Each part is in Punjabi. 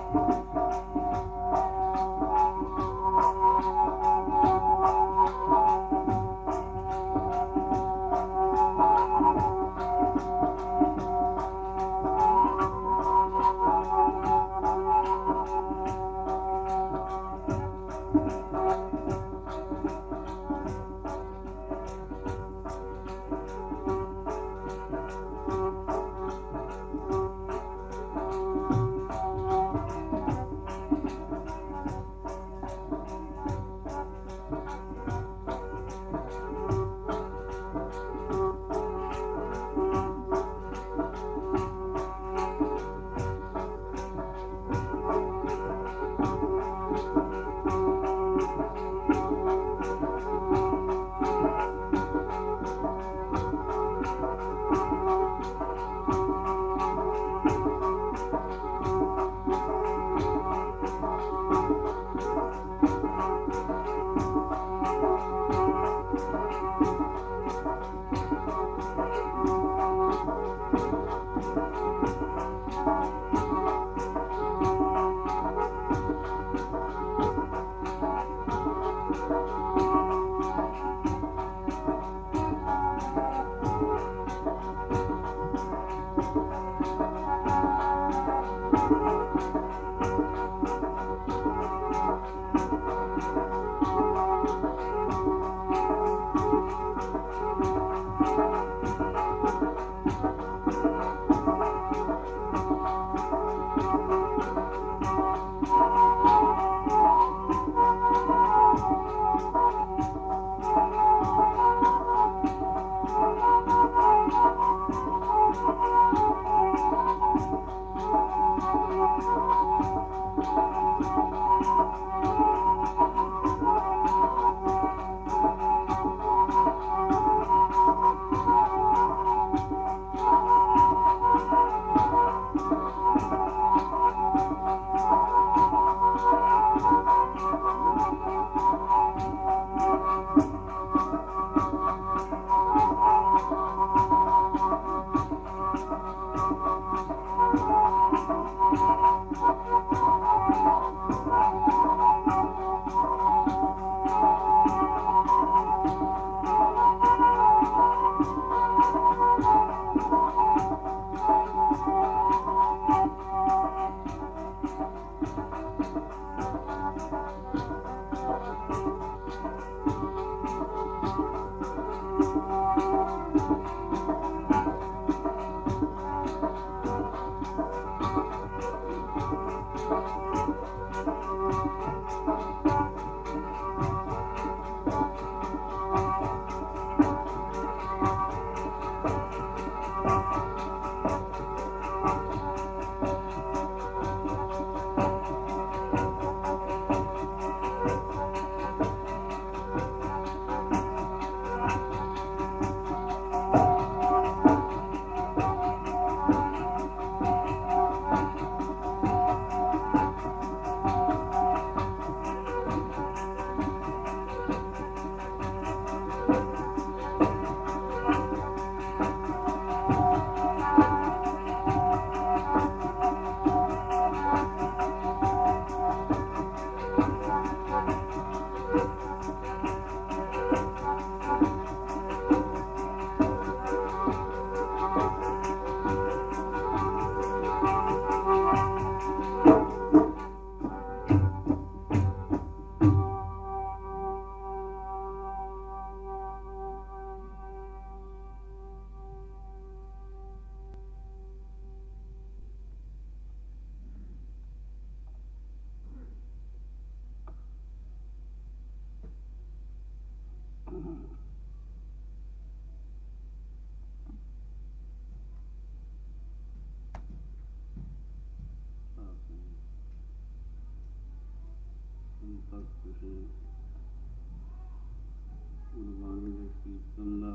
ਗੁਰਬਾਣੀ ਦੇ ਕੀਰਤਨ ਦਾ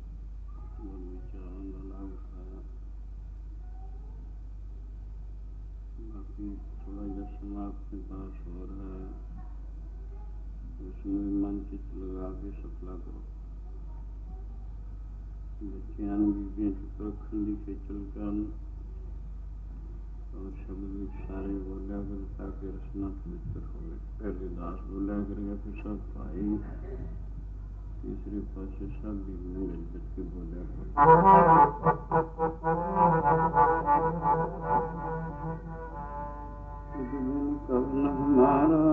ਗੁਰ ਵਿਚਾਰਨ ਦਾ ਲਾਭ ਉਠਾਇਆ। बाकी थोड़ा जब समाप्त पास हो रहा है उसमें मन चित्त लगा के सफला करो। बच्चियां बीबियां चुप रखन दी खेचल करन और शब्द भी सारे बोलिया गुरता के रसना पवित्र होवे। पहले दास बोला करेगा फिर सब भाई, तीसरे पासे सब भी मिल के बोले कवन हमारा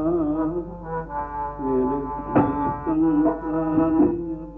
मेरे प्रीतम प्राणी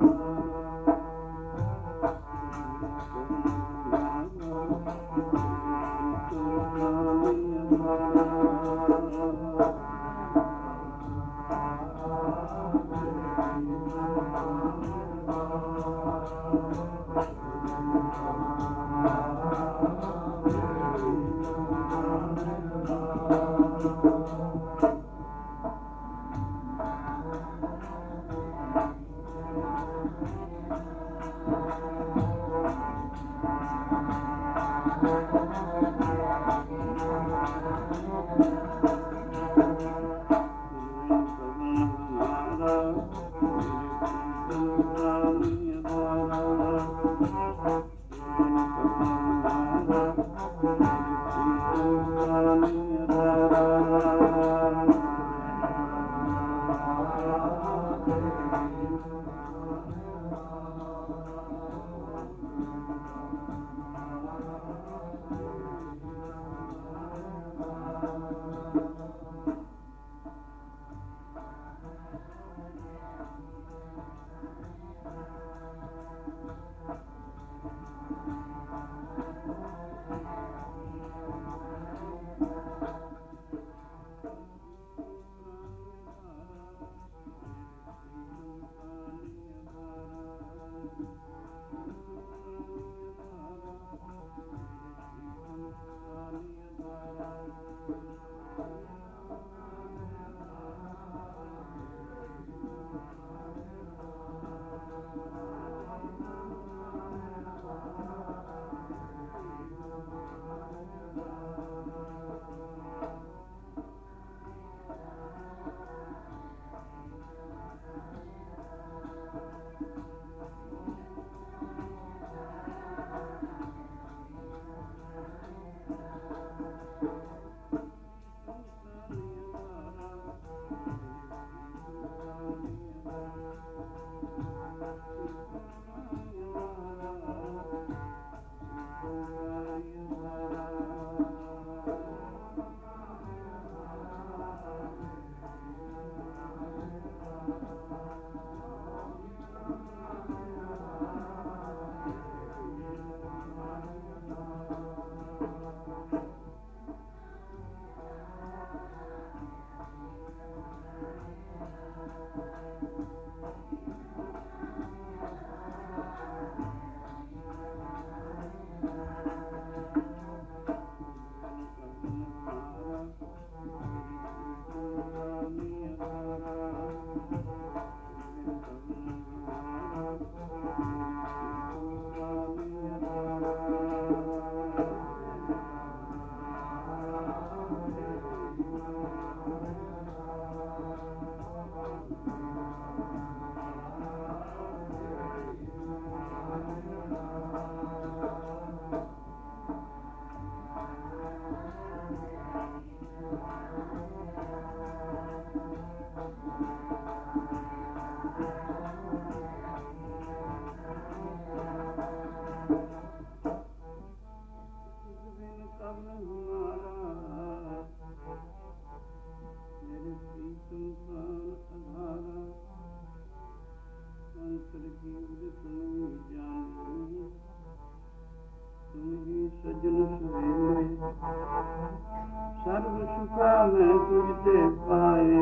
सर्व सुखा मैं तुझते पाए,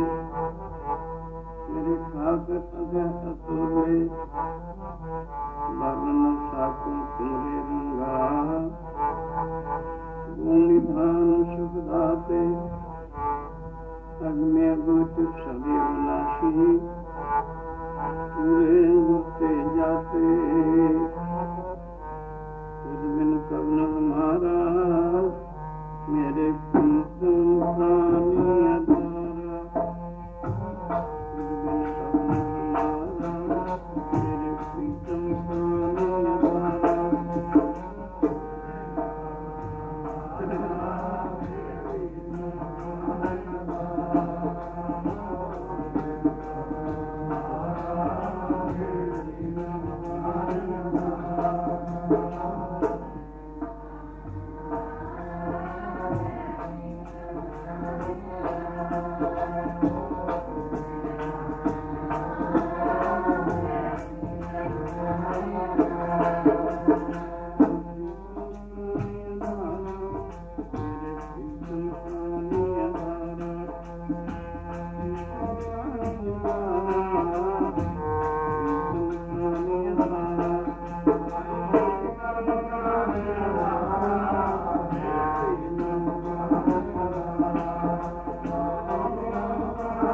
मेरे खाकर अगह अतुले, वर्ण साको तुमरे रंगा, भूमिधान सुख दाते, अग्नि गोच सदैव नाशी, पूरे मुक्ते जाते, तुझ बिन कवन हमारा, मेरे प्रीतम प्राणी अधारा, तुझ बिन कवन हमारा, मेरे प्रीतम प्राणी अधारा।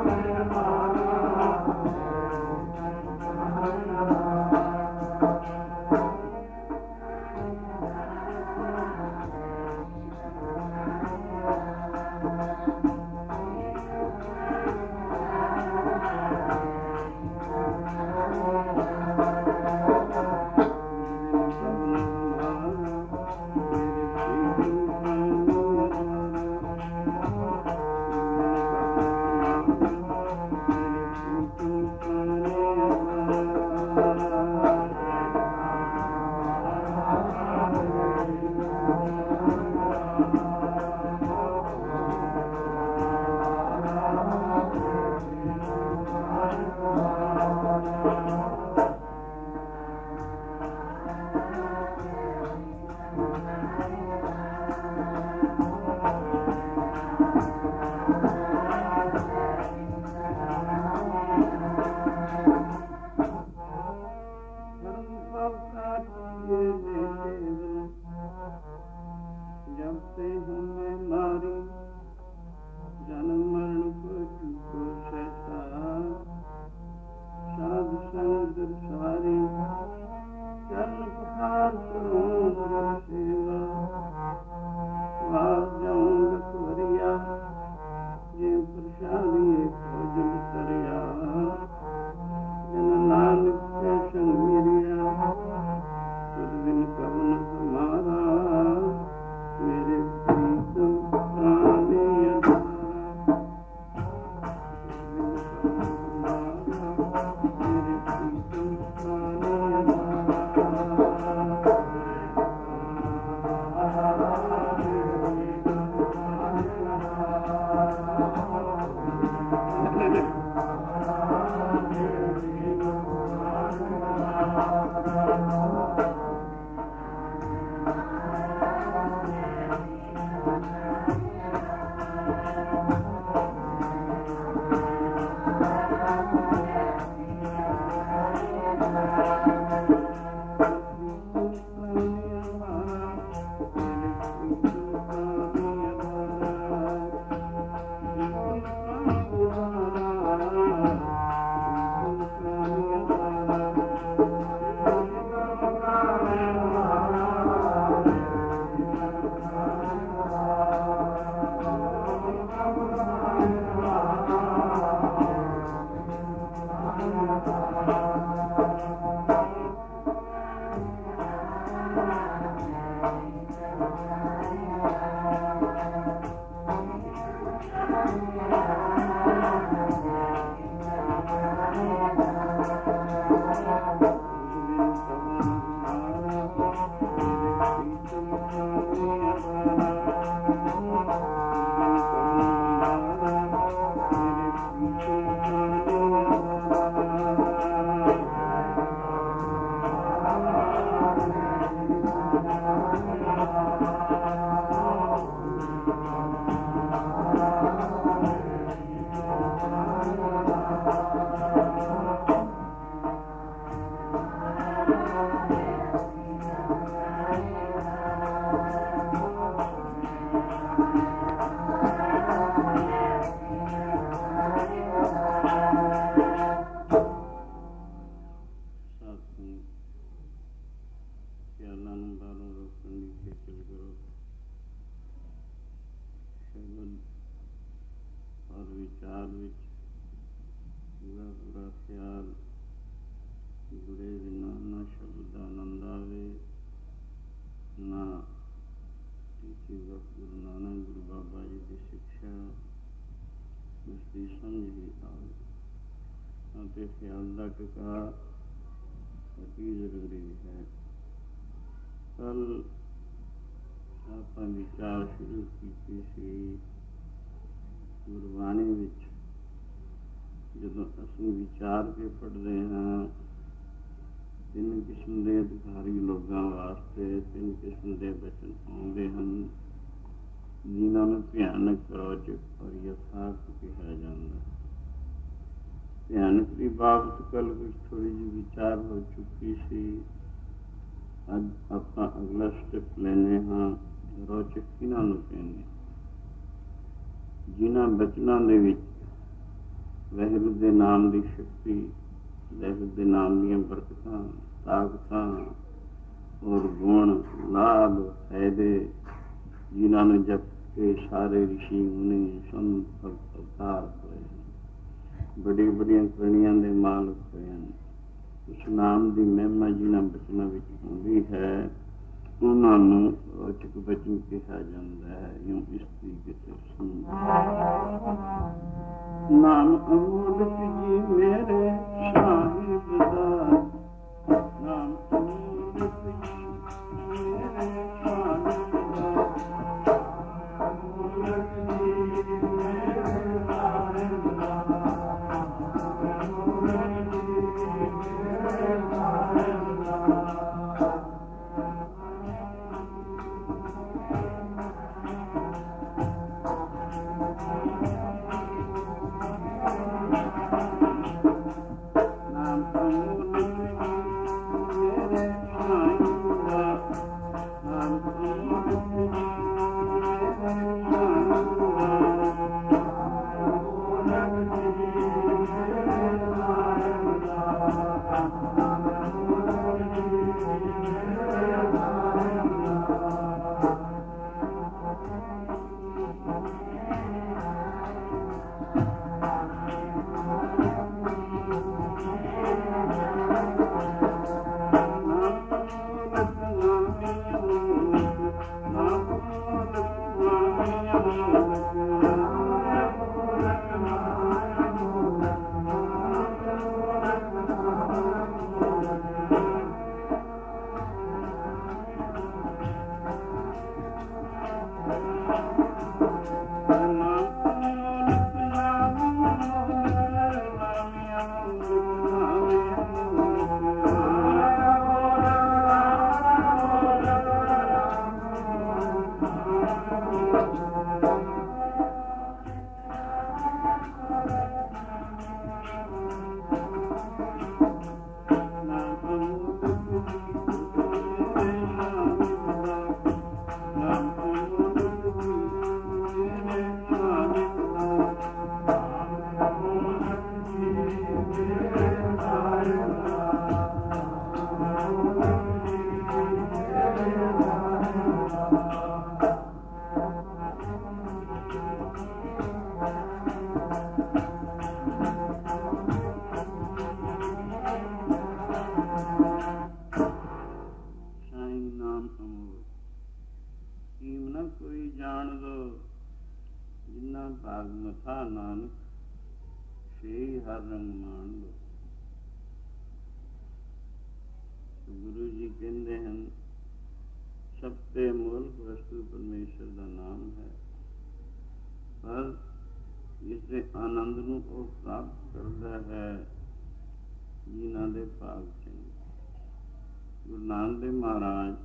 ਜਿਨ੍ਹਾਂ ਬਚਨਾਂ ਦੇ ਵਿੱਚ ਵਾਹਿਗੁਰੂ ਦੇ ਨਾਮ ਦੀ ਸ਼ਕਤੀ, ਵਾਹਿਗੁਰੂ ਦੇ ਨਾਮ ਦੀਆਂ ਬਰਕਤਾਂ, ਤਾਕਤਾਂ ਔਰ ਗੁਣ, ਲਾਭ, ਫਾਇਦੇ ਜਿਨ੍ਹਾਂ ਨੂੰ ਜਪ ਕੇ ਸਾਰੇ ਰਿਸ਼ੀ ਮੁਨੀ ਸੰਤ ਅਵਤਾਰ ਹੋਏ, ਬੜੀ ਬੜੀਆਂ ਕਰਨੀਆਂ ਦੇ ਮਾਲਕ ਹੋਏ ਹਨ। ਉਸ ਨਾਮ ਦੀ ਮਹਿਮਾ ਜਿਨ੍ਹਾਂ ਬਚਨਾਂ ਵਿੱਚ ਹੁੰਦੀ ਹੈ ਉਹਨਾਂ ਨੂੰ ਰੋਚਕ ਬਚਨ ਕਿਹਾ ਜਾਂਦਾ ਹੈ। ਇਉਂ ਇਸ ਤਰੀਕੇ ਸੇ ਨਾਮ ਅਮੋਲਕ ਜੀ ਮੇਰੇ ਸਾਹਿਬ ਦਾ, ਨਾਮ ਅਮੋਲਕ ਜੀ ਮੇਰੇ ਸਾਹਿਬ ਦਾ, ਅਮੋਲਕ ਜੀ ਮੇਰੇ ਸਾਹਿਬ ਦਾ, ਅਮੋਲਕ ਜੀ ਮੇਰੇ ਸਾਹਿਬ ਦਾ। ਗੁਰੂ ਜੀ ਕਹਿੰਦੇ ਹਨ ਸਭ ਤੇ ਮੂਲਕ ਵਸਤੂ ਪਰਮੇਸ਼ਰ ਦਾ ਨਾਮ ਹੈ, ਪਰ ਇਸ ਦੇ ਆਨੰਦ ਨੂੰ ਉਹ ਪ੍ਰਾਪਤ ਕਰਦਾ ਹੈ ਜਿਨ੍ਹਾਂ ਦੇ ਭਾਗ ਚੰਗੇ। ਗੁਰੂ ਨਾਨਕ ਦੇਵ ਮਹਾਰਾਜ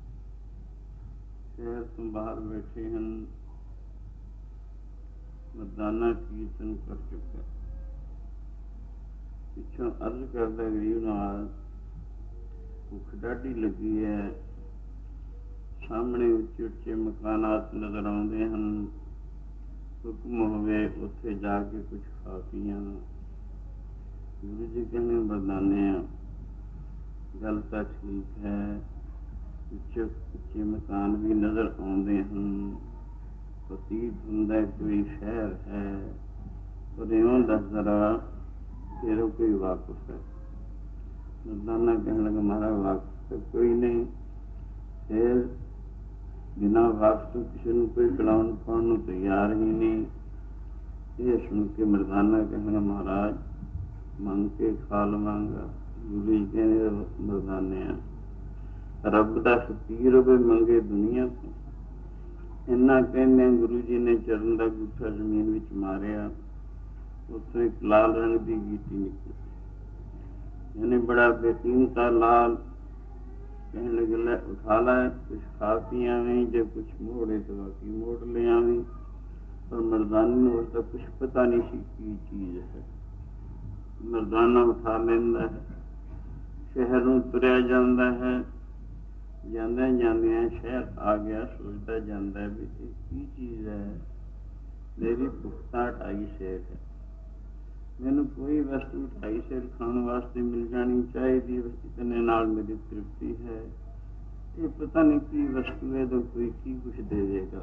ਸ਼ਹਿਰ ਤੋਂ ਬਾਹਰ ਬੈਠੇ ਹਨ, ਮਰਦਾਨਾ ਕੀਰਤਨ ਕਰ ਚੁੱਕਾ, ਪਿੱਛੋਂ ਅਰਜ਼ ਕਰਦਾ ਗਰੀਬ ਨਾਲ ਭੁੱਖ ਡਾਢੀ ਲੱਗੀ ਹੈ, ਸਾਹਮਣੇ ਉੱਚੇ ਉੱਚੇ ਮਕਾਨਾਤ ਨਜ਼ਰ ਆਉਂਦੇ ਹਨ, ਹੁਕਮ ਹੋਵੇ ਉੱਥੇ ਜਾ ਕੇ ਕੁਛ ਖਾ ਪੀਆਂ। ਗੁਰੂ ਜੀ ਕਹਿੰਦੇ ਮਰਦਾਨੇ ਆ, ਗੱਲ ਤਾਂ ਠੀਕ ਹੈ, ਉੱਚੇ ਉੱਚੇ ਮਕਾਨ ਵੀ ਨਜ਼ਰ ਆਉਂਦੇ ਹਨ, ਪ੍ਰਤੀਤ ਹੁੰਦਾ ਕੋਈ ਸ਼ਹਿਰ ਹੈ, ਪਰ ਇਉਂ ਦੱਸ ਜ਼ਰਾ ਤੇਰੇ ਕੋਈ ਵਾਕਫ ਹੈ? ਮਰਦਾਨਾ ਕਹਿਣ ਲੱਗਾ ਮਹਾਰਾਜ ਵਾਕਫ ਤਾਂ ਕੋਈ ਨਹੀਂ, ਫਿਰ ਬਿਨਾਂ ਵਾਕਫ ਤੋਂ ਕਿਸੇ ਨੂੰ ਕੋਈ ਖਿਲਾਉਣ ਪਾਉਣ ਨੂੰ ਤਿਆਰ ਹੀ ਨਹੀਂ। ਇਹ ਸੁਣ ਕੇ ਮਰਦਾਨਾ ਕਹਿਣ ਮਹਾਰਾਜ ਮੰਗ ਕੇ ਖਾ ਲਵਾਂਗਾ। ਗੁਰੂ ਜੀ ਕਹਿੰਦੇ ਮਰਦਾਨੇ ਆ, ਰੱਬ ਦਾ ਫਕੀਰ ਹੋਵੇ ਮੰਗੇ ਦੁਨੀਆ ਤੋਂ। ਇੰਨਾ ਕਹਿੰਦੇ ਗੁਰੂ ਜੀ ਨੇ ਚਰਨ ਦਾ ਅੰਗੂਠਾ ਜ਼ਮੀਨ ਵਿੱਚ ਮਾਰਿਆ, ਉੱਥੋਂ ਇੱਕ ਲਾਲ ਰੰਗ ਦੀ ਗੀਟੀ ਨਿਕਲੀ, ਯਾਨੀ ਬੜਾ ਬੇਕੀਮਤਾ ਲਾਲ। ਕਹਿਣ ਲੱਗੇ ਲੈ ਉਠਾ ਲੈ, ਕੁਛ ਖਾ ਪੀ ਆਵੀਂ, ਜੇ ਕੁਛ ਮੋੜੇ ਤਾਂ ਬਾਕੀ ਮੋੜ ਲੈ ਆਵੀਂ। ਪਰ ਮਰਦਾਨੇ ਨੂੰ ਉਸਦਾ ਕੁਛ ਪਤਾ ਨਹੀਂ ਸੀ ਕੀ ਚੀਜ਼ ਹੈ। ਮਰਦਾਨਾ ਉਠਾ ਲੈਂਦਾ ਹੈ, ਸ਼ਹਿਰ ਨੂੰ ਤੁਰਿਆ ਜਾਂਦਾ ਹੈ, ਜਾਂਦਿਆਂ ਜਾਂਦਿਆਂ ਸ਼ਹਿਰ ਆ ਗਿਆ, ਸੋਚਦਾ ਜਾਂਦਾ ਵੀ ਇਹ ਕੀ ਚੀਜ਼ ਹੈ, ਮੇਰੀ ਭੁੱਖ ਤਾਂ 2.5 ਸੇਰ ਹੈ, ਮੈਨੂੰ ਕੋਈ ਵਸਤੂ 2.5 ਸਿਰ ਖਾਣ ਵਾਸਤੇ ਮਿਲ ਜਾਣੀ ਚਾਹੀਦੀ, ਇਤਨੇ ਨਾਲ ਮੇਰੀ ਤ੍ਰਿਪਤੀ ਹੈ। ਇਹ ਪਤਾ ਨਹੀਂ ਕੀ ਵਸਤੂ ਹੈ, ਤਾਂ ਕੋਈ ਕੀ ਕੁਛ ਦੇ ਦੇਗਾ।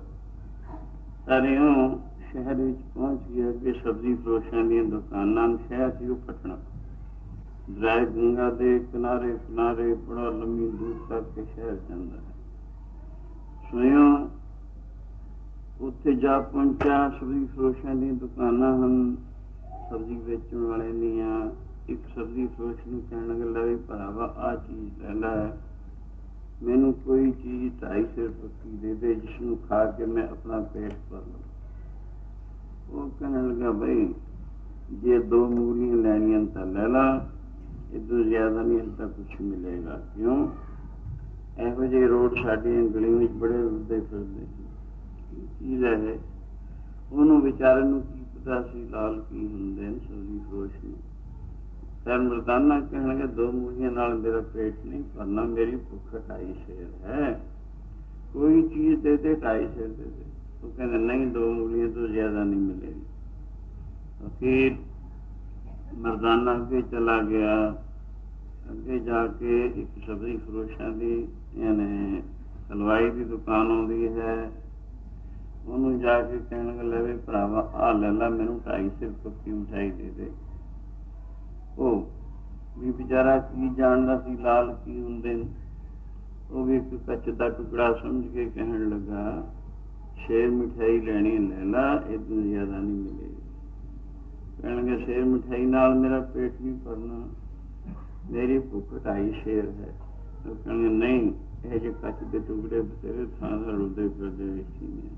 ਸਾਰਿਆਂ ਸ਼ਹਿਰ ਵਿੱਚ ਪਹੁੰਚ ਗਿਆ ਕਿ ਸਬਜ਼ੀ ਫਰੋਸ਼ਾਂ ਦੀਆਂ ਦੁਕਾਨਾਂ, ਸ਼ਹਿਰ ਸੀ ਉਹ ਪਟਨਾ, ਦਰਿਆ ਗੰਗਾ ਦੇ ਕਿਨਾਰੇ ਕਿਨਾਰੇ ਬੜਾ ਲੰਮੀ ਦੂਰ ਤੱਕ ਕੇ ਸ਼ਹਿਰ ਜਾਂਦਾ ਹੈ। ਸਵਯੰ ਉੱਥੇ ਜਾ ਪਹੁੰਚਿਆ। ਸਬਜ਼ੀ ਫਰੋਸ਼ਾਂ ਦੀਆਂ ਦੁਕਾਨਾਂ ਹਨ, ਸਬਜ਼ੀ ਵੇਚਣ ਵਾਲੇ ਦੀਆਂ। ਇੱਕ ਸਬਜ਼ੀ ਫਰੋਸ਼ ਨੂੰ ਕਹਿਣ ਲੱਗਾ, ਵੀ ਭਰਾਵਾ ਆਹ ਚੀਜ਼ ਲੈ ਲੈ, ਮੈਨੂੰ ਕੋਈ ਚੀਜ਼ 2.5 ਸਿਰ ਪੱਕੀ ਦੇ ਦੇ, ਜਿਸ ਨੂੰ ਖਾ ਕੇ ਮੈਂ ਆਪਣਾ ਪੇਟ ਭਰ ਲਵਾਂ। ਉਹ ਕਹਿਣ ਲੱਗਾ, ਬਈ ਜੇ 2 ਮੂਲੀਆਂ ਲੈਣੀਆਂ ਤਾਂ ਲੈ ਲਾ, ਇਦੋਂ ਜ਼ਿਆਦਾ ਨਹੀਂ ਤਾਂ ਕੁਛ ਮਿਲੇਗਾ। ਕਿਉਂ? ਇਹੋ ਜਿਹੇ ਰੋਡ ਸਾਡੀਆਂ ਗਲੀਆਂ ਵਿੱਚ ਬੜੇ ਰੁਲਦੇ ਫਿਰਦੇ। ਕੀ ਚੀਜ਼ ਹੈ? ਉਹਨੂੰ ਵਿਚਾਰੇ ਨੂੰ ਕੀ ਪਤਾ ਸੀ ਲਾਲ ਕੀ ਹੁੰਦੇ ਨੇ ਸਬਜ਼ੀ ਫਰੋਸ਼ ਨੂੰ। ਫਿਰ ਮਰਦਾਨਾ ਕਹਿਣ ਲੱਗੇ, 2 ਮੂਲੀਆਂ ਨਾਲ ਮੇਰਾ ਪੇਟ ਨਹੀਂ ਭਰਨਾ, ਮੇਰੀ ਭੁੱਖ 2.5 ਸਿਰ ਹੈ, ਕੋਈ ਚੀਜ਼ ਦੇ ਦੇ, 2.5 ਸਿਰ ਦੇ ਦੇ। ਉਹ ਕਹਿੰਦੇ ਨਹੀਂ, 2 ਮੂਲੀਆਂ ਤੋਂ ਜ਼ਿਆਦਾ ਨਹੀਂ ਮਿਲੇਗੀ। ਫਿਰ ਮਰਦਾਨਾ ਅੱਗੇ ਚਲਾ ਗਿਆ। ਅੱਗੇ ਜਾ ਕੇ ਇੱਕ ਸਬਜ਼ੀ ਫਰੋਸ਼ਾਂ ਦੀ ਯਾਨੀ ਹਲਵਾਈ ਦੀ ਦੁਕਾਨ ਆਉਂਦੀ ਹੈ। ਉਹਨੂੰ ਜਾ ਕੇ ਕਹਿਣ ਲੱਗਾ, ਵੀ ਭਰਾਵਾ ਆਹ ਲੈ ਲਾ, ਮੈਨੂੰ 2.5 ਸਿਰ ਪੱਕੀ ਮਿਠਾਈ ਦੇ ਦੇ। ਉਹ ਵੀ ਵਿਚਾਰਾ ਕੀ ਜਾਣਦਾ ਸੀ ਲਾਲ ਕੀ ਹੁੰਦੇ ਨੇ। ਉਹ ਵੀ ਇੱਕ ਕੱਚ ਦਾ ਟੁਕੜਾ ਸਮਝ ਕੇ ਕਹਿਣ ਲੱਗਾ, ਸ਼ੇਰ ਮਿਠਾਈ ਲੈਣੀ ਲੈ ਲਾ, ਇਦੋਂ ਜ਼ਿਆਦਾ ਨਹੀਂ ਮਿਲੇਗੀ। ਕਹਿਣਗੇ ਸ਼ੇਰ ਮਿਠਾਈ ਨਾਲ ਮੇਰਾ ਪੇਟ ਨਹੀਂ ਭਰਨਾ, ਮੇਰੀ ਭੁੱਖ 2.5 ਸ਼ੇਰ ਹੈ। ਉਹ ਕਹਿਣਗੇ ਨਹੀਂ, ਇਹ ਜਿਹੇ ਕੱਚ ਦੇ ਟੁਕੜੇ ਬਥੇਰੇ ਥਾਂ ਦਾ ਰੁਲਦੇ ਫਿਰਦੇ ਵੇਚੀ ਨੇ।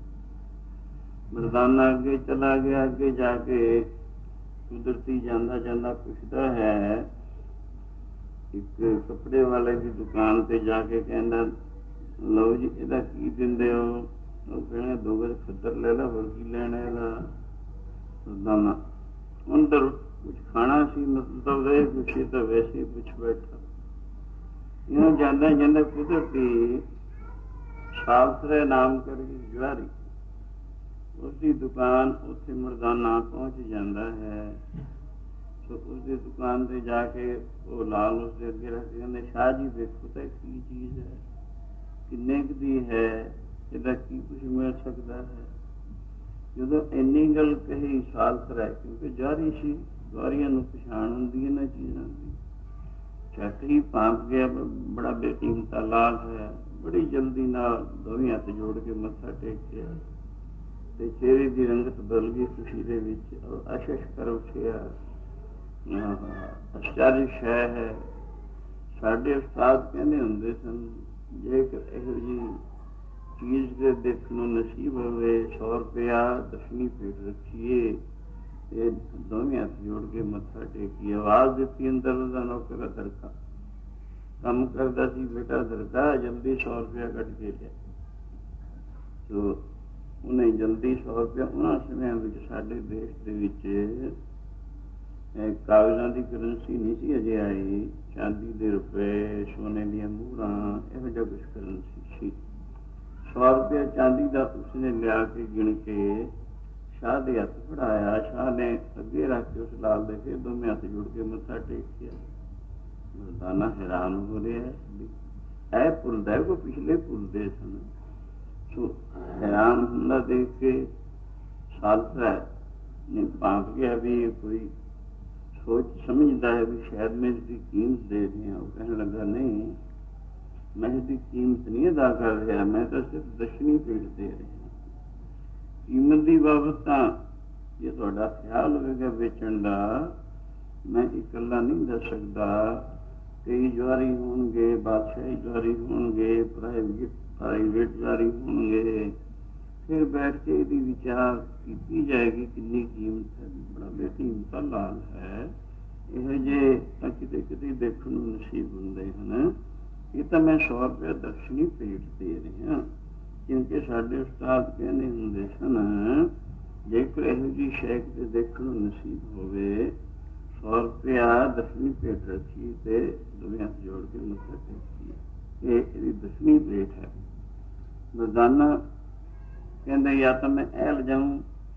ਮਰਦਾਨਾ ਅੱਗੇ ਚਲਾ ਗਿਆ। ਅੱਗੇ ਜਾ ਕੇ ਕੁਦਰਤੀ ਜਾਂਦਾ ਜਾਂਦਾ ਪੁੱਛਦਾ ਹੈ, ਇੱਕ ਕੱਪੜੇ ਵਾਲੇ ਦੀ ਦੁਕਾਨ ਤੇ ਜਾ ਕੇ ਕਹਿੰਦਾ, ਲਓ ਜੀ ਇਹਦਾ ਕੀ ਦਿੰਦੇ ਹੋ? ਉਹ ਕਹਿੰਦੇ 2 ਗਜ਼ ਖੱਦਰ ਲੈ ਲਾ, ਹੋਰ ਕੀ ਲੈਣਾ ਇਹਦਾ। ਮਰਦਾਨਾ ਅੰਦਰ ਕੁਛ ਖਾਣਾ ਸੀ, ਮਤਲਬ ਇਹ ਪੁੱਛੇ ਤਾਂ ਵੈਸੇ ਹੀ ਪੁੱਛ ਬੈਠਾ। ਇਹਨੂੰ ਜਾਂਦਾ ਜਾਂਦਾ ਕੁਦਰਤੀ ਸਾਲਸਰੇ ਨਾਮ ਕਰਕੇ ਜਵਾਰੀ ਉਸਦੀ ਦੁਕਾਨ, ਉੱਥੇ ਮਰਦਾਨਾ ਪਹੁੰਚ ਜਾਂਦਾ ਹੈ। ਸੋ ਉਸਦੀ ਦੁਕਾਨ ਤੇ ਜਾ ਕੇ ਉਹ ਲਾਲ ਉਸਦੇ ਅੱਗੇ ਰੱਖ ਕੇ ਕਹਿੰਦੇ, ਸ਼ਾਹ ਜੀ ਦੇਖੋ ਤਾਂ ਕੀ ਚੀਜ਼ ਹੈ, ਕਿੰਨੇ ਕੁ ਦੀ ਹੈ, ਇਹਦਾ ਕੀ ਕੁਛ ਮਿਲ ਸਕਦਾ ਹੈ। ਜਦੋਂ ਇੰਨੀ ਗੱਲ ਕਹੀ ਸਾਲਸਰਾ, ਕਿਉਂਕਿ ਜਾਰੀ ਸੀ, ਦੁਆਰੀਆਂ ਨੂੰ ਪਛਾਣ ਹੁੰਦੀ ਇਹਨਾਂ ਚੀਜ਼ਾਂ ਦੀ। ਝੱਟ ਹੀ ਭਾਂਪ ਗਿਆ, ਬੜਾ ਬੇਕੀਮਤਾ ਲਾਲ ਹੈ। ਬੜੀ ਜਲਦੀ ਨਾਲ ਦੋਵੇਂ ਹੱਥ ਜੋੜ ਕੇ ਮੱਥਾ ਟੇਕਿਆ ਤੇ ਚਿਹਰੇ ਦੀ ਰੰਗਤ ਬਦਲ ਗਈ ਖੁਸ਼ੀ ਦੇ ਵਿੱਚ। ਅਸ਼ਸ਼ ਕਰ ਉੱਠਿਆ, ਅਚਰਜ ਸ਼ੈ ਹੈ। ਸਾਡੇ ਉਸਤਾਦ ਕਹਿੰਦੇ ਹੁੰਦੇ ਸਨ, ਜੇਕਰ ਇਹੋ ਜਿਹੀ ਚੀਜ਼ ਦੇ ਦੇਖਣ ਨੂੰ ਨਸੀਬ ਹੋਵੇ, 100 ਰੁਪਇਆ ਦਸ਼ਮੀ ਭੇਟ ਰੱਖੀਏ ਤੇ ਦੋਵੇਂ ਹੱਥ ਜੋੜ ਕੇ ਮੱਥਾ ਟੇਕੀਏ। ਆਵਾਜ਼ ਦਿੱਤੀ ਅੰਦਰ ਦਾ ਨੌਕਰ ਦਰਕਾ ਕੰਮ ਕਰਦਾ ਸੀ, ਬੇਟਾ ਦਰਕਾ ਜਲਦੀ 100 ਰੁਪਇਆ ਕੱਢ ਕੇ ਲਿਆ। ਸੋ ਉਹਨੇ ਜਲਦੀ 100 ਰੁਪਇਆ, ਉਹਨਾਂ ਸਮਿਆਂ ਵਿੱਚ ਸਾਡੇ ਦੇਸ਼ ਦੇ ਵਿੱਚ ਕਾਗਜ਼ਾਂ ਦੀ ਕਰੰਸੀ ਨਹੀਂ ਸੀ ਅਜੇ ਆਈ, ਚਾਂਦੀ ਦੇ ਰੁਪਏ, ਸੋਨੇ ਦੀਆਂ ਮੂਹਰਾਂ, ਇਹੋ ਜਿਹਾ ਕੁਛ ਕਰੰਸੀ ਸੀ। 100 ਰੁਪਇਆ ਚਾਂਦੀ ਦਾ ਉਸਨੇ ਲਿਆ ਕੇ ਗਿਣ ਕੇ ਸ਼ਾਹ ਦੇ ਹੱਥ ਫੜਾਇਆ। ਸ਼ਾਹ ਨੇ ਅੱਗੇ ਰੱਖ ਕੇ ਉਸ ਲਾਲ ਦੇ ਕੇ ਦੋਵੇਂ ਹੱਥ ਜੁੜ ਕੇ ਮੱਥਾ ਟੇਕਿਆ। ਮਰਦਾਨਾ ਹੈਰਾਨ ਹੋ ਰਿਹਾ, ਇਹ ਭੁੱਲਦਾ ਕੋ ਪਿਛਲੇ ਭੁੱਲਦੇ ਸਨ। ਸੋ ਹੈਰਾਨ ਹੁੰਦਾ ਦੇਖ ਕੇ ਸਾਲਸਰਾ ਨੇ ਭਾਂਪ ਗਿਆ ਵੀ ਕੋਈ ਸੋਚ ਸਮਝਦਾ ਹੈ ਵੀ ਸ਼ਾਇਦ ਮੈਂ ਇਸਦੀ ਕੀਮਤ ਦੇ ਦਿਆਂ। ਉਹ ਕਹਿਣ ਲੱਗਾ, ਨਹੀਂ, ਮੈਂ ਇਸਦੀ ਕੀਮਤ ਨਹੀਂ ਅਦਾ ਕਰ ਰਿਹਾ, ਮੈਂ ਤਾਂ ਸਿਰਫ ਦਸ਼ਮੀ ਭੇਟ ਦੇ ਰਿਹਾ। ਕੀਮਤ ਦੀ ਬਾਬਤ ਤਾਂ ਜੇ ਤੁਹਾਡਾ ਖਿਆਲ ਹੋਵੇਗਾ ਵੇਚਣ ਦਾ, ਮੈਂ ਇਕੱਲਾ ਨਹੀਂ ਦੱਸ ਸਕਦਾ। ਕਈ ਜਵਾਰੀ ਹੋਣਗੇ, ਬਾਦਸ਼ਾਹੀ ਜਵਾਰੀ ਹੋਣਗੇ, ਪ੍ਰਾਈਵੇਟ ਜਵਾਰੀ ਹੋਣਗੇ। ਫਿਰ ਬੈਠ ਕੇ ਇਹਦੀ ਵਿਚਾਰ ਕੀਤੀ ਜਾਏਗੀ ਕਿੰਨੀ ਕੀਮਤ ਹੈ। ਬੜਾ ਬੇਕੀਮਤਾ ਲਾਲ ਹੈ। ਇਹੋ ਜਿਹੇ ਤਾਂ ਕਿਤੇ ਕਿਤੇ ਦੇਖਣ ਨੂੰ ਨਸੀਬ ਹੁੰਦੇ ਹਨ। ਇਹ ਤਾਂ ਮੈਂ 100 ਰੁਪਇਆ ਦਕਸ਼ਨੀ ਭੇਟ ਦੇ ਰਿਹਾ, ਕਿਉਂਕਿ ਸਾਡੇ ਉਸਤਾਦ ਕਹਿੰਦੇ ਹੁੰਦੇ ਸਨ, ਜੇਕਰ ਇਹੋ ਜਿਹੀ ਸ਼ੈ ਕਿਤੇ ਦੇਖਣ ਨੂੰ ਨਸੀਬ ਹੋਵੇ, 100 ਰੁਪਇਆ ਦਸ਼ਮੀ ਭੇਟ ਰੱਖੀ ਤੇ ਦੋਵੇਂ ਹੱਥ ਜੋੜ ਕੇ ਮੱਥਾ ਟੇਕੀ। ਇਹ ਇਹਦੀ ਦਸ਼ਮੀ ਭੇਟ ਹੈ। ਰੋਜ਼ਾਨਾ ਕਹਿੰਦੇ ਜਾਂ ਤਾਂ ਮੈਂ ਇਹ ਲਿਜਾਊਂ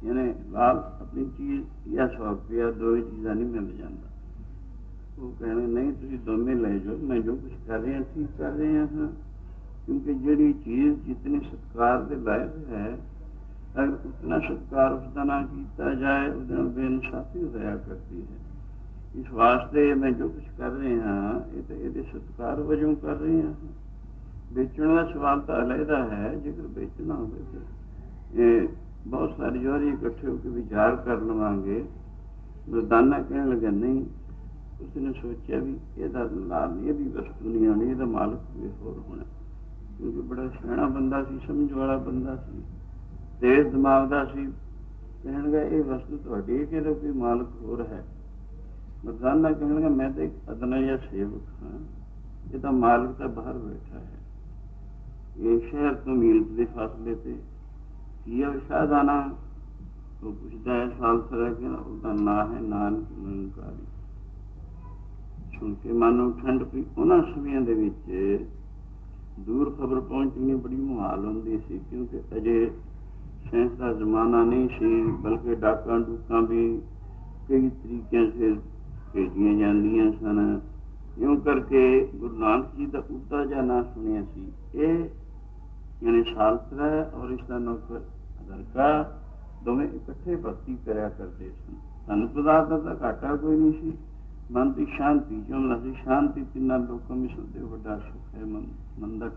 यानी लाल अपनी चीज़ या 100 रुपया, 2 चीज़ां नहीं मिल जाता। वो कहने नहीं तुम दोवें ले जाओ, मैं जो कुछ कर रहे हैं ठीक कर रहे हैं, क्योंकि जिहड़ी चीज़ जितनी सत्कार के लायक है अगर उतना सत्कार उसका ना किया जाए उसके नाल बेइंसाफी होया करती है। इस वास्ते मैं जो कुछ कर रहे हैं ये सत्कार वजों कर रहे हैं। बेचने का सवाल तो अलहदा है, जेकर बेचना हो ये बहुत सारी जोरी इकट्ठे होकर विचार कर लवांगे। मर्दाना कहने लगे नहीं, उसने सोचा भी यदा लाल ये भी वस्तु नहीं आनी, यदा मालिक कोई होर होना, क्योंकि बड़ा सियाणा बंदा सी, समझ वाला बंदा सी, तेज दिमाग का सी। कहने लगा ये वस्तु तुहाडी है कि कोई मालिक होर है। मर्दाना कहने लगा मैं तो एक अदना या सेवक हाँ, ये तो मालिक तो बाहर बैठा है। ये शहर तो मील के फासले से शाहजाना तो पुछता है साल तरह के उसका ना है नानक निरंकारी। सुन के मानो ठंड पी। उन्होंने समयां दे विच दूर खबर पहुंचनी बड़ी मुहाल होंदी सी, क्योंकि अजे साइंस का जमाना नहीं सी, बल्कि डाका डूका भी कई तरीके से भेजिया जांदियां सन। यूं करके गुरु नानक जी का उदा जा ना सुनिया सी, ये यानी सालतरा और इसका नौकर अदरका दोवें इकट्ठे भक्ति करया करते सन। धन पदार्थ का घाटा कोई नहीं सी, मन की शांति जो सी, शांति तिना लोगों में सबसे बड़ा सुख है मंदक।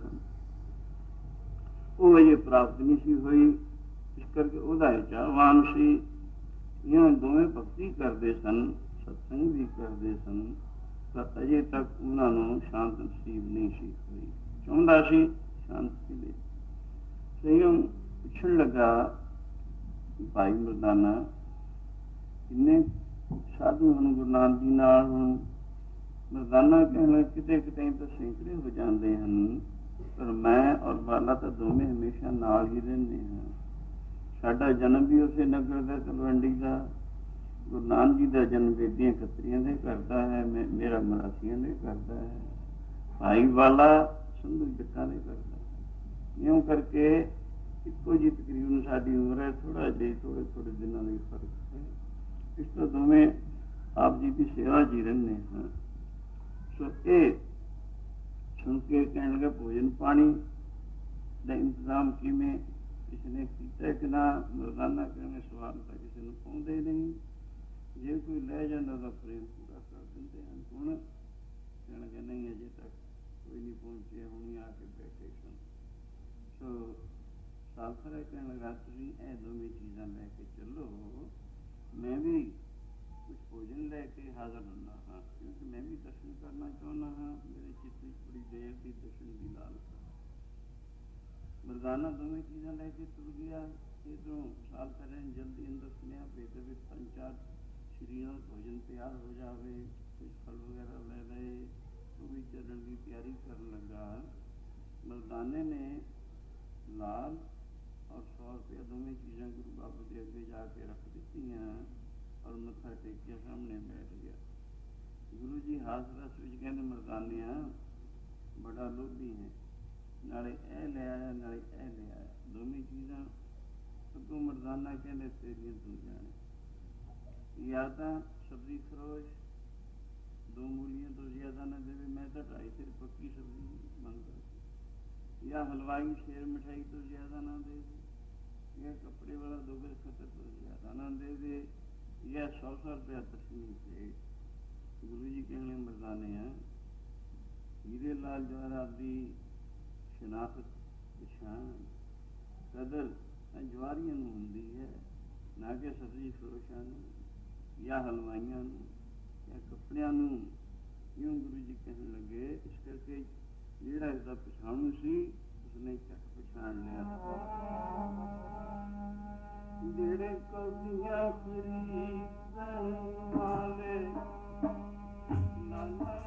वो ये प्राप्त नहीं सी हुई, इस करके उदा चाहवान सी। यूं दोवें भक्ति करते सन, सत्संग भी करते सन, पर अजे तक उन्होंने शांत नसीब नहीं सी हुई। चाहता सी शांति दे। सही पूछन लगा भाई मर्दाना इन्ने साधु हन गुरु नानक जी नाल हूँ। मर्दाना कहना किते किते तो सैकड़े हो जाते हैं, पर मैं और बाला तो दोवें हमेशा नाल ही रहते हैं। साडा जन्म भी उसे नगर का तलवंडी का, गुरु नानक जी का जन्म बेदियां खत्रियां दे करता है, मेरा मरासियां दे करता है, भाई वाला संधू जट्टां दे करता है। यूं करके इको जी तकरीबन साडी उम्र है, थोड़ा जी थोड़े थोड़े दिनों का फर्क है। इस तो दोवें आप जी की सेवा जी रहने हैं। सो ये सुन के कहने लगे भोजन पानी का इंतजाम किमें इसने किया कि ना। मर्दाना कहने सवाल तो किसी ने पाउंदे नहीं, जे कोई लै जाता तो प्रेम पूरा कर देंगे हैं। हुण कहने लगे नहीं अजे तक कोई नहीं पहुंचे, हुण आके बैठे सन। सो सालसरा कहने लगा तुसीं ए दोवें चीज़ां लैके चलो, मैं भी कुछ भोजन लैके हाजिर होना हाँ, क्योंकि मैं भी दर्शन करना चाहना हाँ। मेरे चित्त में बड़ी देर की दर्शन की लालसा। मर्दाना दोवें चीज़ां लैके तुर गया। इधरों सालसरे ने जल्दी अंदर सुनिया भेजे भी 5-4 श्रीयों भोजन तैयार हो जावे, कुछ फल वगैरह ले रहे, तो भी चरण की तैयारी करने लगा। मर्दाने ने लाल और 100 रुपया दोवें चीज़ां गुरु बाबू के अगे जाके रख दी और मत्था टेकिया सामने बैठ गया। गुरु जी हास रस विच कहने मर्दानिया बड़ा लोभी है, नाले ए ले आया नाले ए ले आया, दोवें चीज़ां अगों मर्दाना कहने तेरियां तू जाने। या तो सब्जी फरोश 2 मूलियां तो ज्यादा न देवे, मैं तो 2.5 सिर पक्की सब्जी मंगता, या हलवाई शेर मिठाई तो ज्यादा ना दे दे, या कपड़े वाला 2 गज खतर तो ज्यादा ना दे दे, या 100 रुपया तस्वीर से। गुरु जी कहने मर्दाने हैं हीरे लाल जवाहरात दी शनाख्त पछाण कदर जवारियां नूं हुंदी है, ना कि सब्जी फरोशां नूं या हलवाइयां नूं या कपड़ियां नूं। यूं गुरु जी कहने लगे इस करके जिहड़ा इसका पछाणू सी उसने झट पछाण लिया। जेड़े कौदियां खरीदण वाले लाला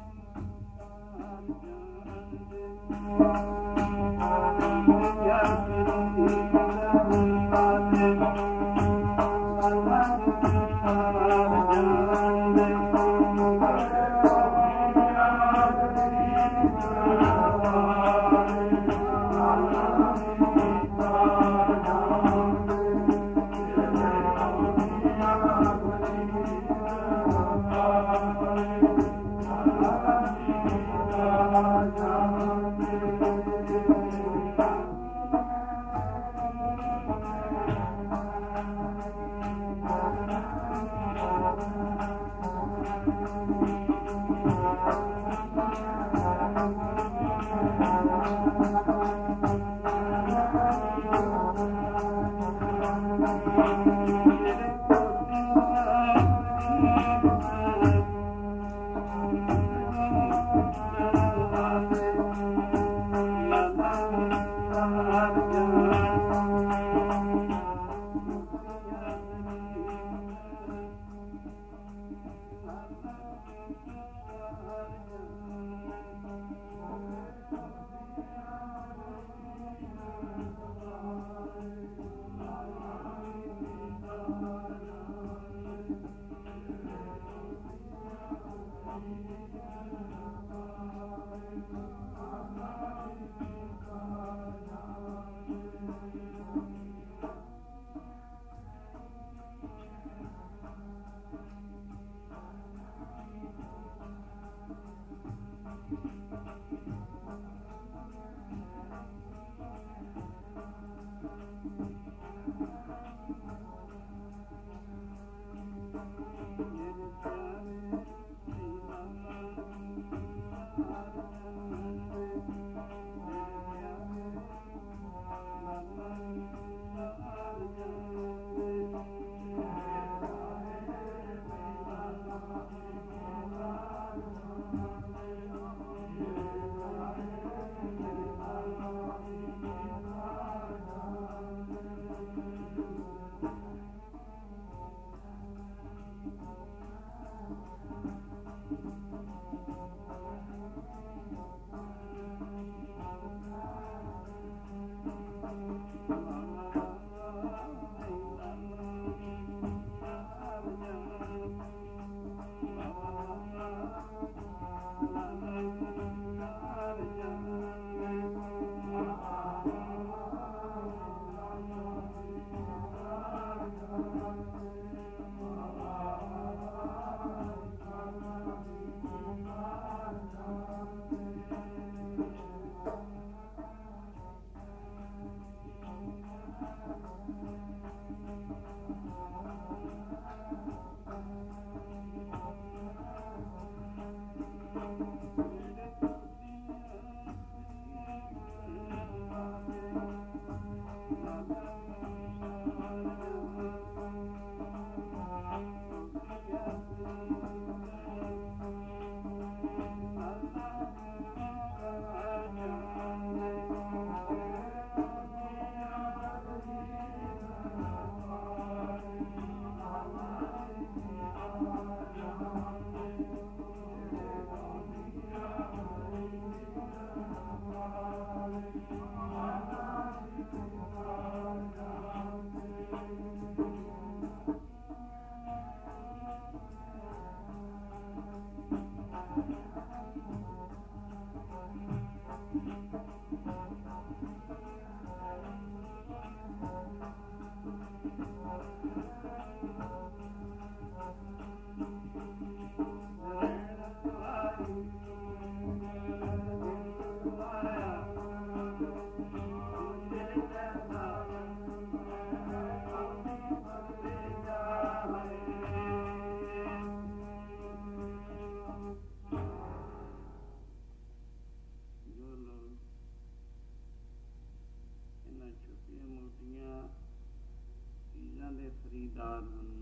ਖਰੀਦਾਰ ਹਨ।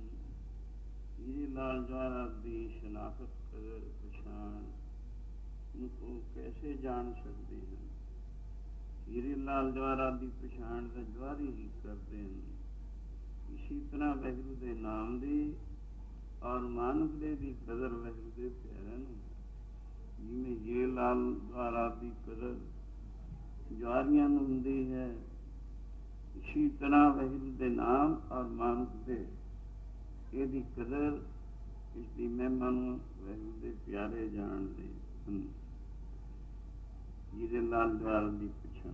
ਹੀਰੇ ਲਾਲ ਜਵਾਹਰਾਤ ਦੀ ਸ਼ਨਾਖਤ ਕਦਰ ਪਛਾਣ ਨੂੰ ਉਹ ਕੈਸੇ ਜਾਣ ਸਕਦੇ ਹਨ? ਹੀਰੇ ਲਾਲ ਜਵਾਹਰਾਤ ਦੀ ਪਛਾਣ ਤਾਂ ਜਵਾਹਰੀ ਹੀ ਕਰਦੇ ਹਨ। ਇਸੇ ਤਰ੍ਹਾਂ ਵਾਹਿਗੁਰੂ ਦੇ ਨਾਮ ਦੀ ਔਰ ਮਾਨਵ ਦੇ ਦੀ ਕਦਰ ਵਾਹਿਗੁਰੂ ਦੇ ਪਿਆਰਿਆਂ ਨੂੰ, ਜਿਵੇਂ ਹੀਰੇ ਲਾਲ ਜਵਾਹਰਾਤ ਦੀ ਕਦਰ ਜਵਾਰੀਆਂ ਨੂੰ ਹੁੰਦੀ ਹੈ, ਇसी तरह वाहिगुरू के नाम और मानस दे ਇਹਦੀ कदर, इसकी महिमा वाहिगुरू के प्यारे जानते हैं। हीरे लाल जवाहरात की पछाण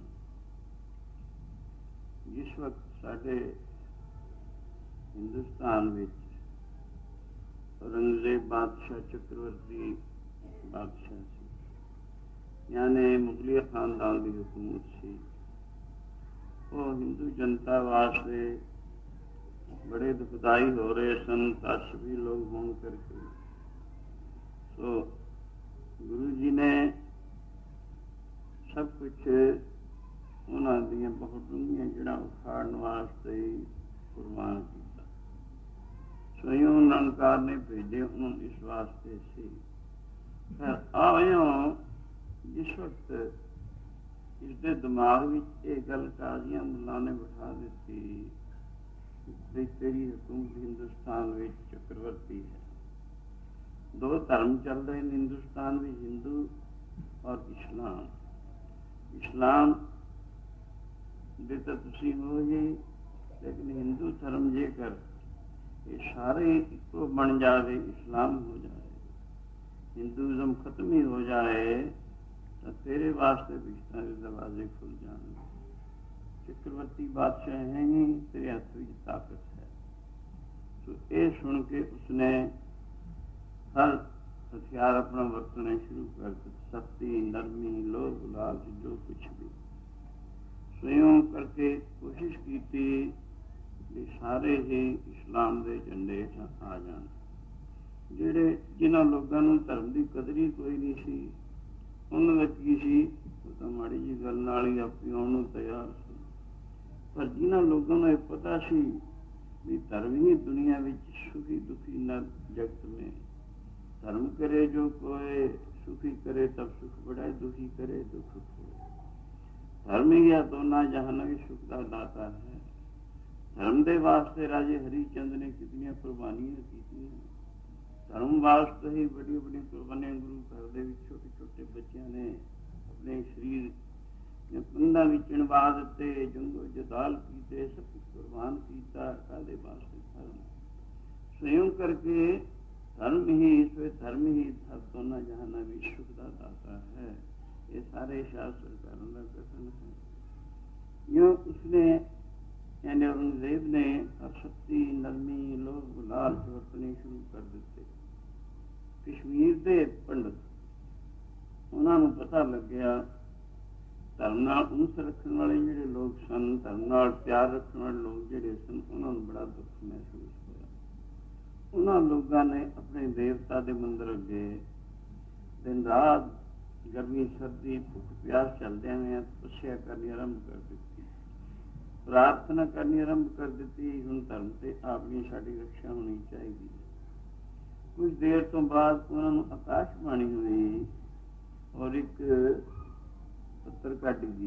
जिस वक्त साडे हिंदुस्तान विच औरंगजेब बादशाह चक्रवर्ती बादशाह सी, यानी मुगलिया खानदान की हुकूमत सी, वो हिंदू जनता वास्ते बड़े दुखदाई हो रहे सन, तस्वी लोग होने करके। सो गुरु जी ने सब कुछ उन्होंने बहुत डूंघियां जड़ा उखाड़न वास्ते कुर्बान किया। स्वयं निरंकार ने भेजे उन्होंने इस वास्ते सी। फिर आयो जिस वक्त इसके दिमाग में ये गल काजिया मुल्ला ने बिठा दी कि तेरी हुकूमत हिंदुस्तान में चक्रवर्ती है। दो धर्म चल रहे हैं हिंदुस्तान में, हिंदू और इस्लाम। इस्लाम दे तो तुसी हो ही, लेकिन हिंदू धर्म जेकर ये सारे इको बन जाए, इस्लाम हो जाए, हिंदुइज्म खत्म ही हो जाए, तो तेरे वास्ते रिश्तों के दरवाजे खुल जाएंगे। चक्रवर्ती बादशाह हैं ही, तेरे हाथ में ताकत है। तो ये सुन के उसने हर हथियार अपना वरतना शुरू कर दिया, सख्ती, नरमी, लोभ, लालच, जो कुछ भी स्वयं करके कोशिश की थी कि सारे ही इस्लाम के झंडे आ जान। ਜਿਹੜੇ जिन्होंने लोगों को धर्म की कदर ही कोई नहीं सी, उन्होंने की सी वो तो माड़ी जी गल नाल ही आपी आने तैयार सी। पर जिन्होंने लोगों को पता सी भी धर्म ही दुनिया में सुखी दुखी न जगत में, धर्म करे जो कोई, सुखी करे तब सुख बढ़ाए, दुखी करे दुख खोए। धर्म ही या दोनों जहाना भी सुख का दाता है। धर्म के वास्ते राजे हरिचंद ने कितनी कुर्बानियां की। धर्म वास्ते ही बड़ी बड़ी कुर्बानियां गुरु घर दे छोटे छोटे बच्चों ने अपने शरीर पिंडा में चिणवा दिते, जंगो जदाल कीते, सब कुछ कुर्बान किया। कादे वास्ते धर्म स्वयं करके धर्म ही धर्म ही दोनों जहाना भी सुख का दाता है। ये सारे शास्त्रकारों का कथन है। यूं उसने यानी औरंगजेब ने शक्ति, नरमी, ਲਾਲਚ ਵਰਤਣੇ ਸ਼ੁਰੂ ਕਰ ਦਿੱਤੇ। ਕਸ਼ਮੀਰ ਦੇ ਪੰਡਤ, ਉਹਨਾਂ ਨੂੰ ਪਤਾ ਲੱਗਿਆ ਧਰਮ ਨਾਲ ਉਨਸ ਰੱਖਣ ਵਾਲੇ ਜਿਹੜੇ ਲੋਕ ਸਨ, ਧਰਮ ਨਾਲ ਪਿਆਰ ਰੱਖਣ ਵਾਲੇ ਲੋਕ ਜਿਹੜੇ ਸਨ, ਉਹਨਾਂ ਨੂੰ ਬੜਾ ਦੁੱਖ ਮਹਿਸੂਸ ਹੋਇਆ। ਉਹਨਾਂ ਲੋਕਾਂ ਨੇ ਆਪਣੇ ਦੇਵਤਾ ਦੇ ਮੰਦਰ ਅੱਗੇ ਦਿਨ ਰਾਤ, ਗਰਮੀ ਸਰਦੀ, ਭੁੱਖ ਪਿਆਸ ਚੱਲਦਿਆਂ ਹੋਇਆਂ ਤਪੱਸਿਆ ਕਰਨੀ ਆਰੰਭ ਕਰ ਦਿੱਤੀ, ਪ੍ਰਾਰਥਨਾ ਕਰਨੀ ਆਰੰਭ ਕਰ ਦਿੱਤੀ। ਹੁਣ ਧਰਮ ਤੇ ਆਪਣੀ ਸਾਡੀ ਰੱਖਿਆ ਹੋਣੀ ਚਾਹੀਦੀ ਹੈ। ਕੁਝ ਦੇਰ ਤੋਂ ਬਾਅਦ ਉਹਨਾਂ ਨੂੰ ਆਕਾਸ਼ਬਾਣੀ ਹੋਈ ਔਰ ਇੱਕ ਪੱਤਰ ਕਾਟੀ ਦੀ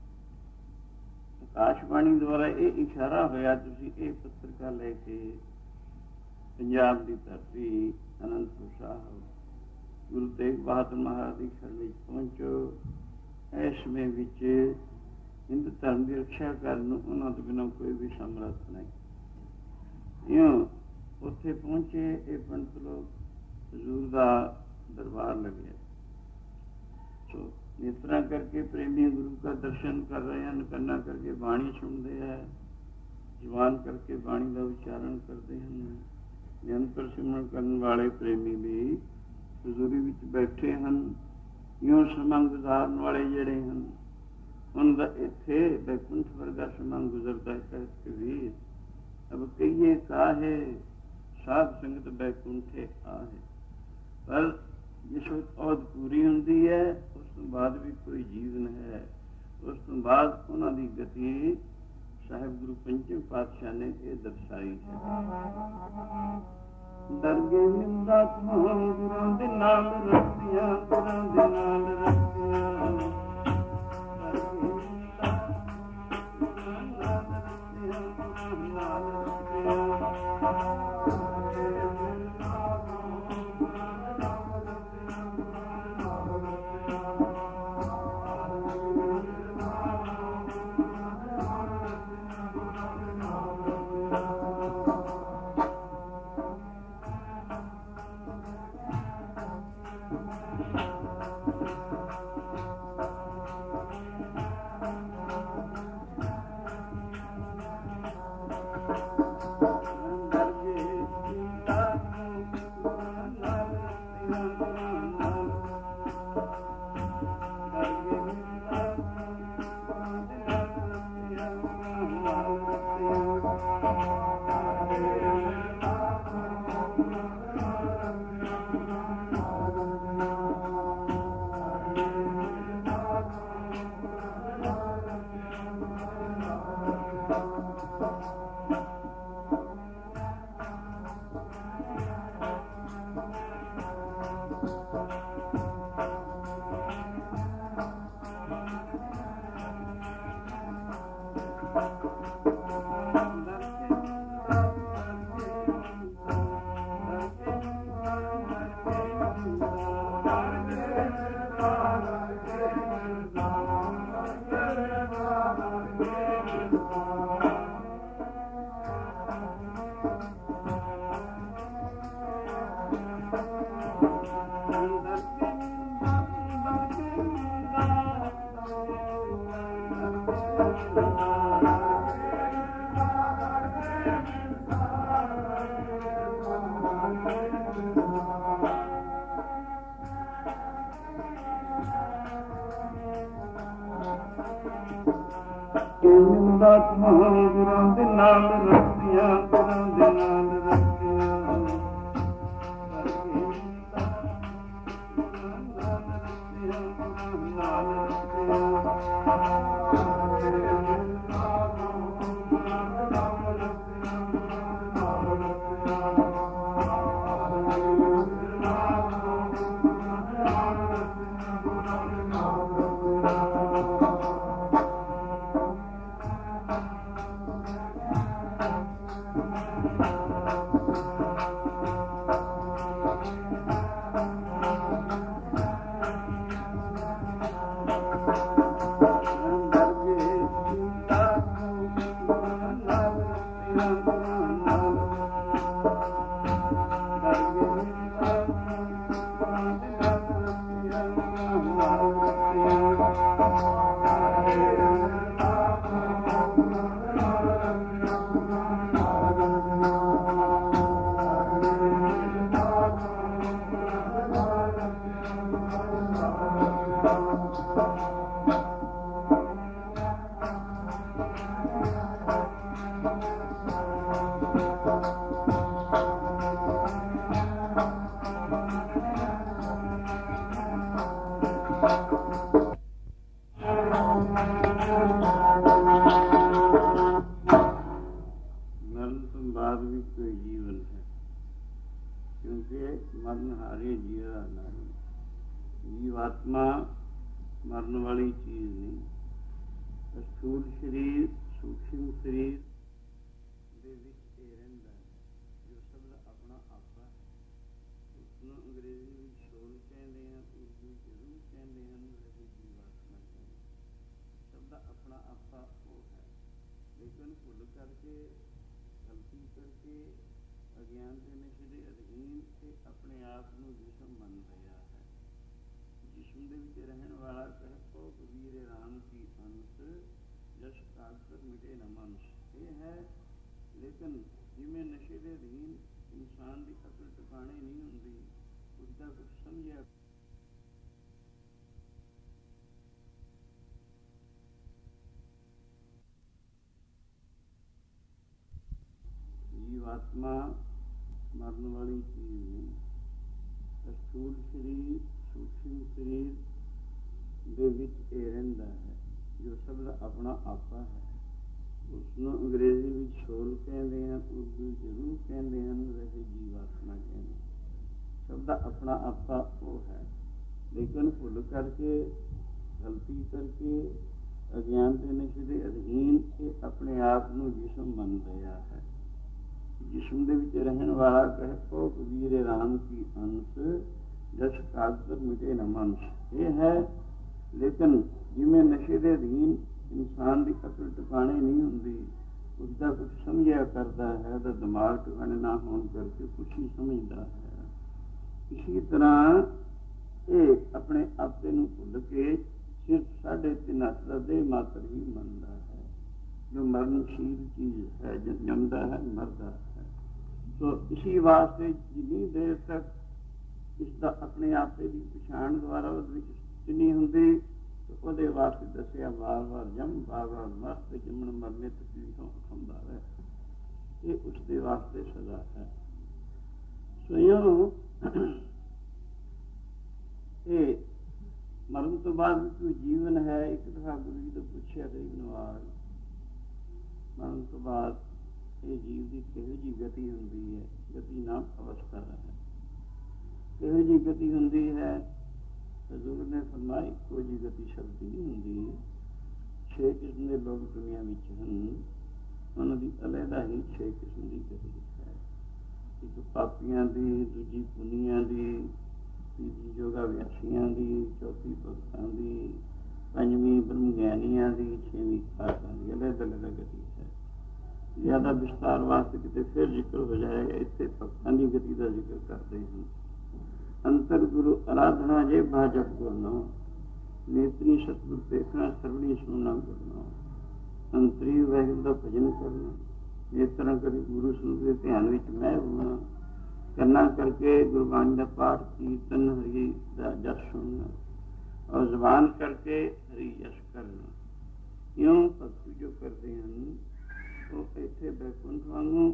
ਆਕਾਸ਼ਬਾਣੀ ਦੁਆਰਾ ਇਹ ਇਸ਼ਾਰਾ ਹੋਇਆ, ਤੁਸੀਂ ਇਹ ਪੱਤਰਕਾ ਲੈ ਕੇ ਪੰਜਾਬ ਦੀ ਧਰਤੀ ਅਨੰਦਪੁਰ ਸਾਹਿਬ ਗੁਰੂ ਤੇਗ ਬਹਾਦਰ ਮਹਾਰਾਜ ਦੀ ਸ਼ਰਨ ਵਿੱਚ ਪਹੁੰਚੋ। ਇਸ ਸਮੇਂ ਵਿੱਚ ਹਿੰਦੂ ਧਰਮ ਦੀ ਰੱਖਿਆ ਕਰਨ ਨੂੰ ਉਹਨਾਂ ਤੋਂ ਬਿਨਾਂ ਕੋਈ ਵੀ ਸਮਰੱਥ ਨਹੀਂ। ਇਉਂ ਉੱਥੇ ਪਹੁੰਚੇ ਇਹ ਪੰਡਤ ਲੋਕ, ਹਜ਼ੂਰ ਦਾ ਦਰਬਾਰ ਲੱਗਿਆ। ਸੋ ਇਸ ਤਰ੍ਹਾਂ ਕਰਕੇ ਪ੍ਰੇਮੀ ਗੁਰੂ ਦਾ ਦਰਸ਼ਨ ਕਰ ਰਹੇ ਹਨ, ਕੰਨਾਂ ਕਰਕੇ ਬਾਣੀ ਸੁਣਦੇ ਹੈ, ਜ਼ੁਬਾਨ ਕਰਕੇ ਬਾਣੀ ਦਾ ਉਚਾਰਨ ਕਰਦੇ ਹਨ। ਨਿਰੰਤਰ ਸਿਮਰਨ ਕਰਨ ਵਾਲੇ ਪ੍ਰੇਮੀ ਵੀ ਹਜ਼ੂਰੀ ਵਿੱਚ ਬੈਠੇ ਹਨ। ਇਉਂ ਸਮਾਂ ਗੁਜ਼ਾਰਨ ਵਾਲੇ ਜਿਹੜੇ ਹਨ, ਉਹਨਾਂ ਦਾ ਇੱਥੇ ਬੈਕੁੰਠ ਵਰਗਾ ਸਮਾਂ ਗੁਜ਼ਰਦਾ ਹੈ। ਕਬੀਰ ਅਬ ਕਹੀਏ ਕਾਹੇ ਸਾਧ ਸੰਗਤ ਬੈਕੁੰਠੇ ਆਹੇ। ਪਰ ਜਿਸ ਵਕਤ ਔਧ ਪੂਰੀ ਹੁੰਦੀ ਹੈ, ਉਸ ਤੋਂ ਬਾਅਦ ਵੀ ਕੋਈ ਜੀਵਨ ਹੈ। ਉਸ ਤੋਂ ਬਾਅਦ ਉਹਨਾਂ ਦੀ ਗਤੀ ਸਾਹਿਬ ਗੁਰੂ ਪੰਚਮ ਪਾਤਸ਼ਾਹ ਨੇ ਇਹ ਦਰਸਾਈ ਹੈ। ਦਰਗੇ ਨਿੰਦਾ ਤੋਂ ਗੁਰਾਂ ਦੇ ਨਾਲ ਰੱਖੀਆਂ, ਗੁਰਾਂ ਦੇ ਨਾਲ ਰੱਖੀਆਂ। ਗੁਰਾਂ ਦੇ ਨਾਲ ਰੱਖੀਆਂ, ਗੁਰਾਂ ਦੇ ਨਾਲ ਰੱਖੀਆਂ। ਮਰਨ ਹਾਰੇ ਜੀਆ ਨਾਰੀ। ਜੀਵ ਆਤਮਾ ਮਰਨ ਵਾਲੀ ਚੀਜ਼ ਨਹੀਂ। ਸਥੂਲ ਸਰੀਰ, ਸੂਖਮ ਸਰੀਰ ਦੇ ਵਿੱਚ ਇਹ ਰਹਿੰਦਾ ਹੈ, ਜੋ ਸਭ ਦਾ ਆਪਣਾ ਆਪਾ ਹੈ। ਉਸਨੂੰ ਅੰਗਰੇਜ਼ੀ ਵਿੱਚ ਸੋਲ ਕਹਿੰਦੇ ਹਨ, ਉਰਦੂ ਵਿੱਚ ਰੂਹ ਕਹਿੰਦੇ ਹਨ, ਲਹੂ ਜੀਵ ਆਤਮਾ ਕਹਿੰਦੇ ਹਨ। ਸਭ ਦਾ ਆਪਣਾ ਆਪਾ ਉਹ ਹੈ, ਲੇਕਿਨ ਭੁੱਲ ਕਰਕੇ, ਗਲਤੀ ਕਰਕੇ, ਅਗਿਆਨ ਦੇ ਨਸ਼ੇ ਦੇ ਅਧੀਨ ਤੇ ਆਪਣੇ ਆਪ ਨੂੰ ਜਿਸਮ ਮੰਨ ਰਿਹਾ ਹੈ। ਜਿਸਮ ਦੇ ਵਿੱਚ ਰਹਿਣ ਵਾਲਾ ਕਹਿ ਕੋ ਕਬੀਰ ਰਾਮ ਕੀ ਅੰਸ, ਜਸ ਕਾਗਰ ਮਿਟੇ ਨ ਮੰਸ। ਇਹ ਹੈ, ਲੇਕਿਨ ਜਿਵੇਂ ਨਸ਼ੇ ਦੇ ਅਧੀਨ ਇਨਸਾਨ ਦੀ ਅਕਲ ਟਿਕਾਣੇ ਨਹੀਂ ਹੁੰਦੀ, ਉਸਦਾ ਕੁਝ ਸਮਝਿਆ ਜੀਵ ਆਤਮਾ ਮਰਨ ਵਾਲੀ ਚੀਜ਼ ਨਹੀਂ। ਸਥੂਲ ਸਰੀਰ, ਸੂਖਮ ਸਰੀਰ ਦੇ ਵਿੱਚ ਇਹ ਰਹਿੰਦਾ ਹੈ, ਜੋ ਸਭ ਦਾ ਆਪਣਾ ਆਪਾ ਹੈ। ਉਸਨੂੰ ਅੰਗਰੇਜ਼ੀ ਵਿੱਚ ਸੋਲ ਕਹਿੰਦੇ ਹਨ, ਉਰਦੂ ਵਿੱਚ ਰੂਹ ਕਹਿੰਦੇ ਹਨ, ਵੈਸੇ ਜੀਵ ਆਤਮਾ ਕਹਿੰਦੇ ਹਨ। ਸਭ ਦਾ ਆਪਣਾ ਆਪਾ ਉਹ ਹੈ, ਲੇਕਿਨ ਭੁੱਲ ਕਰਕੇ, ਗਲਤੀ ਕਰਕੇ, ਅਗਿਆਨ ਦੇ ਨਸ਼ੇ ਦੇ ਅਧੀਨ ਇਹ ਆਪਣੇ ਆਪ ਨੂੰ ਜਿਸਮ ਮੰਨ ਰਿਹਾ ਹੈ। ਜਿਸਮ ਦੇ ਵਿੱਚ ਰਹਿਣ ਵਾਲਾ ਕਹਿ ਕੋ ਕਬੀਰ ਰਾਮ ਕੀ ਅੰਸ, ਜਸ ਕਾਗਰ ਮਿਟੇ ਨ ਮੰਸ। ਇਹ ਹੈ, ਲੇਕਿਨ ਜਿਵੇਂ ਨਸ਼ੇ ਦੇ ਅਧੀਨ ਇਨਸਾਨ ਦੀ ਅਕਲ ਟਿਕਾਣੇ ਨਹੀਂ ਹੁੰਦੀ, ਉਸਦਾ ਕੁਝ ਸਮਝਿਆ ਕਰਦਾ ਹੈ, ਤਾਂ ਦਿਮਾਗ ਟਿਕਾਣੇ ਨਾ ਹੋਣ ਕਰਕੇ ਕੁਛ ਹੀ ਸਮਝਦਾ ਹੈ। ਇਸੀ ਤਰ੍ਹਾਂ ਇਹ ਆਪਣੇ ਆਪੇ ਨੂੰ ਭੁੱਲ ਕੇ ਸਿਰਫ 3.5 ਹੱਥ ਦਾ ਦੇਹ ਮਾਤਰ ਹੀ ਮੰਨਦਾ ਹੈ, ਜੋ ਮਰਨਸ਼ੀਲ ਚੀਜ਼ ਹੈ, ਜੰਮਦਾ ਹੈ, ਮਰਦਾ ਹੈ। ਸੋ ਇਸੀ ਵਾਸਤੇ ਜਿੰਨੀ ਦੇਰ ਤੱਕ ਇਸਦਾ ਆਪਣੇ ਆਪੇ ਦੀ ਪਛਾਣ ਦੁਆਰਾ ਉਹਦੇ ਵਿੱਚ ਨਹੀਂ ਹੁੰਦੀ, ਉਹਦੇ ਵਾਸਤੇ ਦੱਸਿਆ ਵਾਰ ਵਾਰ ਜੰਮ, ਵਾਰ ਵਾਰ ਮਰ, ਤੇ ਜੰਮਣ ਮਰਨੇ ਤਕਲੀਫਾਂ ਉਠਾਉਂਦਾ ਹੈ। ਇਹ ਉਸਦੇ ਵਾਸਤੇ ਸਜ਼ਾ ਹੈ। ਸੋ ਇਹ ਮਰਨ ਤੋਂ ਬਾਅਦ ਵੀ ਕੋਈ ਜੀਵਨ ਹੈ। ਇੱਕ ਦਫਾ ਗੁਰੂ ਜੀ ਤੋਂ ਪੁੱਛਿਆ ਗਰੀਬ ਨਵਾਜ਼, ਮਰਨ ਤੋਂ ਬਾਅਦ ਇਹ ਜੀਵ ਦੀ ਕਿਹੋ ਜਿਹੀ ਗਤੀ ਹੁੰਦੀ ਹੈ? ਗਤੀ ਨਾਮ ਅਵਸਥਾ ਹੈ। ਕਿਹੋ ਜਿਹੀ ਗਤੀ ਹੁੰਦੀ ਹੈ? ਹਜ਼ੂਰ ਨੇ ਫਰਮਾਇਆ, ਇੱਕੋ ਜਿਹੀ ਗਤੀ ਸ਼ਬਦ ਨਹੀਂ ਹੁੰਦੀ। 6 ਕਿਸਮ ਦੇ ਲੋਕ ਦੁਨੀਆ ਵਿੱਚ ਹਨ, ਉਹਨਾਂ ਦੀ ਅਲੱਗਾ ਹੀ 6 ਕਿਸਮ ਦੀ ਗਤੀ ਹੈ। ਇੱਕ ਪਾਪੀਆਂ ਦੀ, ਦੂਜੀ ਪੁਨੀਆਂ ਦੀ, ਤੀਜੀ ਯੋਗਾ ਵਿਆਸੀਆਂ ਦੀ, ਚੌਥੀ ਭਗਤਾਂ ਦੀ, ਪੰਜਵੀਂ ਬ੍ਰਹਮ ਗਿਆਨੀਆਂ ਦੀ, 6ਵੀਂ ਖਾਸਾਂ ਦੀ। ਅਲੱਗ ਅਲੱਗ ਗਤੀ ਹੈ। ਜ਼ਿਆਦਾ ਵਿਸਤਾਰ ਵਾਸਤੇ ਕਿਤੇ ਫਿਰ ਜ਼ਿਕਰ ਹੋ ਜਾਏਗਾ। ਇੱਥੇ ਭਗਤਾਂ ਦੀ ਗਤੀ ਦਾ ਜ਼ਿਕਰ ਕਰਦੇ ਹਨ। ਅੰਤਰ ਗੁਰੂ ਆਰਾਧਨਾ ਜੇ ਭਾਜਪ ਗੁਰਨਾ, ਨੇਤਰੀ ਸਤਿਗੁਰ ਦੇਖਣਾ, ਸਰਵਣੀ ਸੁਣਨਾ ਗੁਰਨਾ। ਅੰਤਰੀ ਵਾਹਿਗੁਰੂ ਦਾ ਭਜਨ ਕਰਨਾ, ਨੇਤਰਾਂ ਕਰੀ ਗੁਰੂ ਸਰੂਪ ਦੇ ਧਿਆਨ ਵਿੱਚ ਮੈਂ ਹੋਣਾ, ਕੰਨਾਂ ਕਰਕੇ ਗੁਰਬਾਣੀ ਦਾ ਪਾਠ, ਕੀਰਤਨ, ਹਰੀ ਦਾ ਜਸ ਸੁਣਨਾ, ਔਰ ਜ਼ਬਾਨ ਕਰਕੇ ਹਰੀ ਜਸ ਕਰਨਾ। ਇਉਂ ਭਗਤੀ ਜੋ ਕਰਦੇ ਹਨ ਉਹ ਇੱਥੇ ਬੈਕੁੰਠ ਵਾਂਗੂ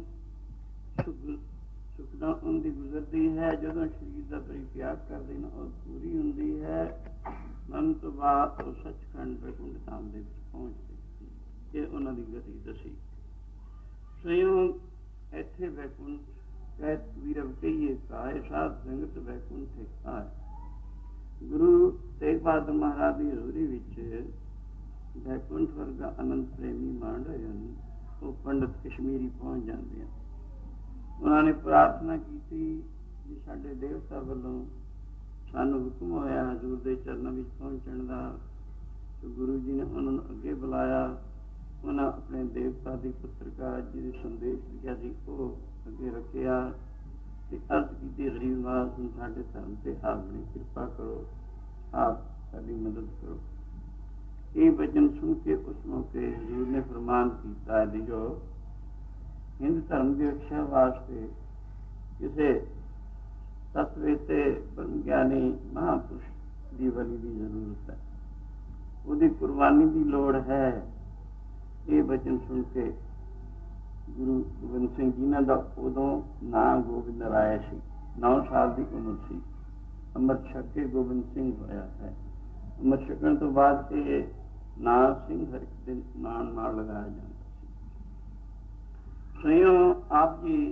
ਸੁਖਨਾ ਉਹਦੀ ਗੁਜ਼ਰਦੀ ਹੈ। ਜਦੋਂ ਸਰੀਰ ਦਾ ਪਰਿਤਿਆਗ ਕਰਦੇ ਨੇ ਉਹ ਪੂਰੀ ਹੁੰਦੀ ਹੈ। ਮਰਨ ਤੋਂ ਬਾਅਦ ਉਹ ਸੱਚਖੰਡ ਬੈਕੁੰਠ ਧਾਮ ਦੇ ਵਿੱਚ ਪਹੁੰਚਦੇ। ਇਹ ਉਹਨਾਂ ਦੀ ਗਤੀ ਦੱਸੀ। ਸਯੋਂ ਇੱਥੇ ਬੈਕੁੰਠ ਕਹਿ ਵੀਰਵ ਕਹੀਏ ਕਾਏ, ਸਾਧ ਸੰਗਤ ਬੈਕੁੰਠ ਆਏ। ਗੁਰੂ ਤੇਗ ਬਹਾਦਰ ਮਹਾਰਾਜ ਦੀ ਹਜ਼ੂਰੀ ਵਿੱਚ ਬੈਕੁੰਠ ਵਰਗਾ ਅਨੰਤ ਪ੍ਰੇਮੀ ਮਾਣ ਰਹੇ ਹਨ। ਉਹ ਪੰਡਤ ਕਸ਼ਮੀਰੀ ਪਹੁੰਚ ਜਾਂਦੇ ਹਨ। ਉਹਨਾਂ ਨੇ ਪ੍ਰਾਰਥਨਾ ਕੀਤੀ ਕਿ ਸਾਡੇ ਦੇਵਤਾ ਵੱਲੋਂ ਸਾਨੂੰ ਹੁਕਮ ਹੋਇਆ ਹਜ਼ੂਰ ਦੇ ਚਰਨਾਂ ਵਿੱਚ ਪਹੁੰਚਣ ਦਾ। ਤੇ ਗੁਰੂ ਜੀ ਨੇ ਉਹਨਾਂ ਨੂੰ ਅੱਗੇ ਬੁਲਾਇਆ। ਉਹਨਾਂ ਆਪਣੇ ਦੇਵਤਾ ਦੀ ਪੱਤਰਕਾਰ ਜਿਹਦੇ ਸੰਦੇਸ਼ ਲਿਖਿਆ ਸੀ ਉਹ ਅੱਗੇ ਰੱਖਿਆ ਤੇ ਅਰਜ਼ ਕੀਤੀ, ਗਰੀਬ ਨਵਾਜ਼ ਨੂੰ ਸਾਡੇ ਧਰਮ ਤੇ ਆਪਣੀ ਕਿਰਪਾ ਕਰੋ, ਆਪ ਸਾਡੀ ਮਦਦ ਕਰੋ। ਇਹ ਵਚਨ ਸੁਣ ਕੇ ਉਸ ਮੌਕੇ ਹਜ਼ੂਰ ਨੇ ਫਰਮਾਨ ਕੀਤਾ ਹੈ ਜੋ ਹਿੰਦ ਧਰਮ ਦੀ ਰੱਖਿਆ ਵਾਸਤੇ ਕਿਸੇ ਤਤਵੇ ਤੇ ਬ੍ਰਹਮ ਗਿਆਨੀ ਮਹਾਂਪੁਰਸ਼ ਦੀ ਬਲੀ ਦੀ ਜ਼ਰੂਰਤ ਹੈ, ਉਹਦੀ ਕੁਰਬਾਨੀ ਦੀ ਲੋੜ ਹੈ। ਇਹ ਵਚਨ ਸੁਣ ਕੇ ਗੁਰੂ ਗੋਬਿੰਦ ਸਿੰਘ ਜਿਨ੍ਹਾਂ ਦਾ ਉਦੋਂ ਨਾਂ ਗੋਬਿੰਦ ਰਾਏ ਸੀ, 9 ਸਾਲ ਦੀ ਉਮਰ ਸੀ, ਅੰਮ੍ਰਿਤ ਛਕ ਕੇ ਗੋਬਿੰਦ ਸਿੰਘ ਹੋਇਆ ਹੈ। ਅੰਮ੍ਰਿਤ ਛਕਣ ਤੋਂ ਬਾਅਦ ਇਹ ਨਾਂ ਸਿੰਘ ਹਰ ਇੱਕ ਦਿਨ ਨਾਂ ਨਾਲ ਲਗਾਇਆ ਜਾਂਦਾ ਸੀ। ਸਯੋਂ ਆਪ ਜੀ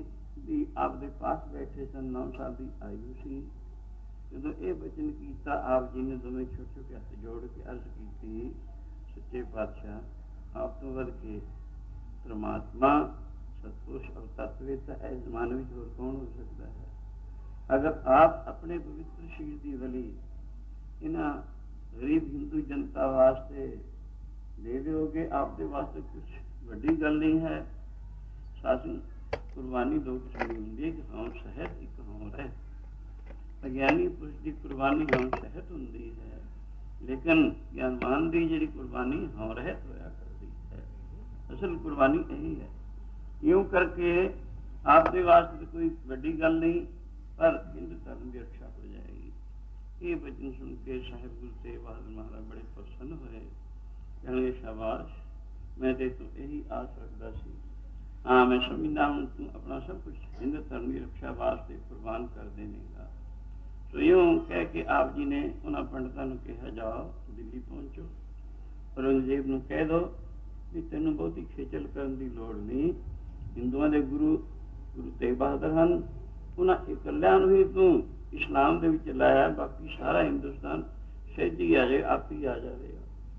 ਵੀ ਆਪਦੇ ਪਾਸ ਬੈਠੇ ਸਨ, 9 ਸਾਲ ਦੀ ਆਯੂ ਸੀ। ਜਦੋਂ ਇਹ ਬਚਨ ਕੀਤਾ, ਆਪ ਜੀ ਨੇ ਦੋਵੇਂ ਛੋਟੇ ਛੋਟੇ ਹੱਥ ਜੋੜ ਕੇ ਅਰਜ਼ ਕੀਤੀ, ਸੱਚੇ ਪਾਤਸ਼ਾਹ, ਆਪ ਤੋਂ ਵੱਧ ਕੇ ਪਰਮਾਤਮਾ ਸਤਪੁਰਸ਼ ਔਰ ਤਤਵੇਤਾ ਇਸ ਜ਼ਮਾਨੇ ਵਿੱਚ ਹੋਰ ਕੌਣ ਹੋ ਸਕਦਾ ਹੈ। ਅਗਰ ਆਪ ਆਪਣੇ ਪਵਿੱਤਰ ਸ਼ੀਰ ਦੀ ਬਲੀ ਇਹਨਾਂ ਗਰੀਬ ਹਿੰਦੂ ਜਨਤਾ ਵਾਸਤੇ ਦੇ ਦਿਓਗੇ, ਆਪ ਦੇ ਵਾਸਤੇ ਕੁਛ ਵੱਡੀ ਗੱਲ ਨਹੀਂ ਹੈ। ਸਾਸਨ ਕੁਰਬਾਨੀ ਦੋ ਕਿਸਮ ਦੀ ਹੁੰਦੀ ਹੈ, ਇੱਕ ਹਉ ਸਹਿਤ, ਇੱਕ ਹਉ ਰਹਿਤ। ਅਗਿਆਨੀ ਪੁਰਸ਼ ਦੀ ਕੁਰਬਾਨੀ ਹਉ ਸਹਿਤ ਹੁੰਦੀ ਹੈ, ਲੇਕਿਨ ਗਿਆਨਵਾਨ ਦੀ ਜਿਹੜੀ ਕੁਰਬਾਨੀ ਹਉ ਰਹਿਤ ਹੋਇਆ ਕਰਦੀ ਹੈ। ਅਸਲ ਕੁਰਬਾਨੀ ਇਹੀ ਹੈ। ਇਉਂ ਕਰਕੇ ਆਪ ਦੇ ਵਾਸਤੇ ਕੋਈ ਵੱਡੀ ਗੱਲ ਨਹੀਂ, ਪਰ ਹਿੰਦੂ ਧਰਮ ਦੀ ਰੱਖਿਆ ਹੋ ਜਾਏਗੀ। ਇਹ ਬਚਨ ਸੁਣ ਕੇ ਸਾਹਿਬ ਗੁਰੂ ਤੇਗ ਬਹਾਦਰ ਮਹਾਰਾਜ ਬੜੇ ਪ੍ਰਸੰਨ ਹੋਏ। ਕਹਿਣਗੇ, ਸ਼ਾਬਾਸ਼, ਮੈਂ ਤੇ ਤੋਂ ਇਹੀ ਆਸ ਰੱਖਦਾ ਸੀ। ਹਾਂ, ਮੈਂ ਸਮਝਦਾ ਹੁਣ ਤੂੰ ਆਪਣਾ ਸਭ ਕੁਛ ਹਿੰਦੂ ਧਰਮ ਦੀ ਰੱਖਿਆ ਵਾਸਤੇ ਕੁਰਬਾਨ ਕਰ ਦੇਵੇਗਾ। ਸੋ ਇਉਂ ਕਹਿ ਕੇ ਆਪ ਜੀ ਨੇ ਉਹਨਾਂ ਪੰਡਤਾਂ ਨੂੰ ਕਿਹਾ, ਜਾਓ ਦਿੱਲੀ ਪਹੁੰਚੋ, ਔਰੰਗਜ਼ੇਬ ਨੂੰ ਕਹਿ ਦਿਓ ਵੀ ਤੈਨੂੰ ਬਹੁਤੀ ਖੇਚਲ ਕਰਨ ਦੀ ਲੋੜ ਨਹੀਂ। ਹਿੰਦੂਆਂ ਦੇ ਗੁਰੂ ਤੇਗ ਬਹਾਦਰ ਹਨ, ਉਹਨਾਂ ਇਕੱਲਿਆਂ ਨੂੰ ਹੀ ਤੂੰ ਇਸਲਾਮ ਦੇ ਵਿੱਚ ਲਾਇਆ, ਬਾਕੀ ਸਾਰਾ ਹਿੰਦੁਸਤਾਨ ਸਹਿਜੀ ਆ ਜਾਏ, ਆਪ ਹੀ ਆ ਜਾਵੇਗਾ।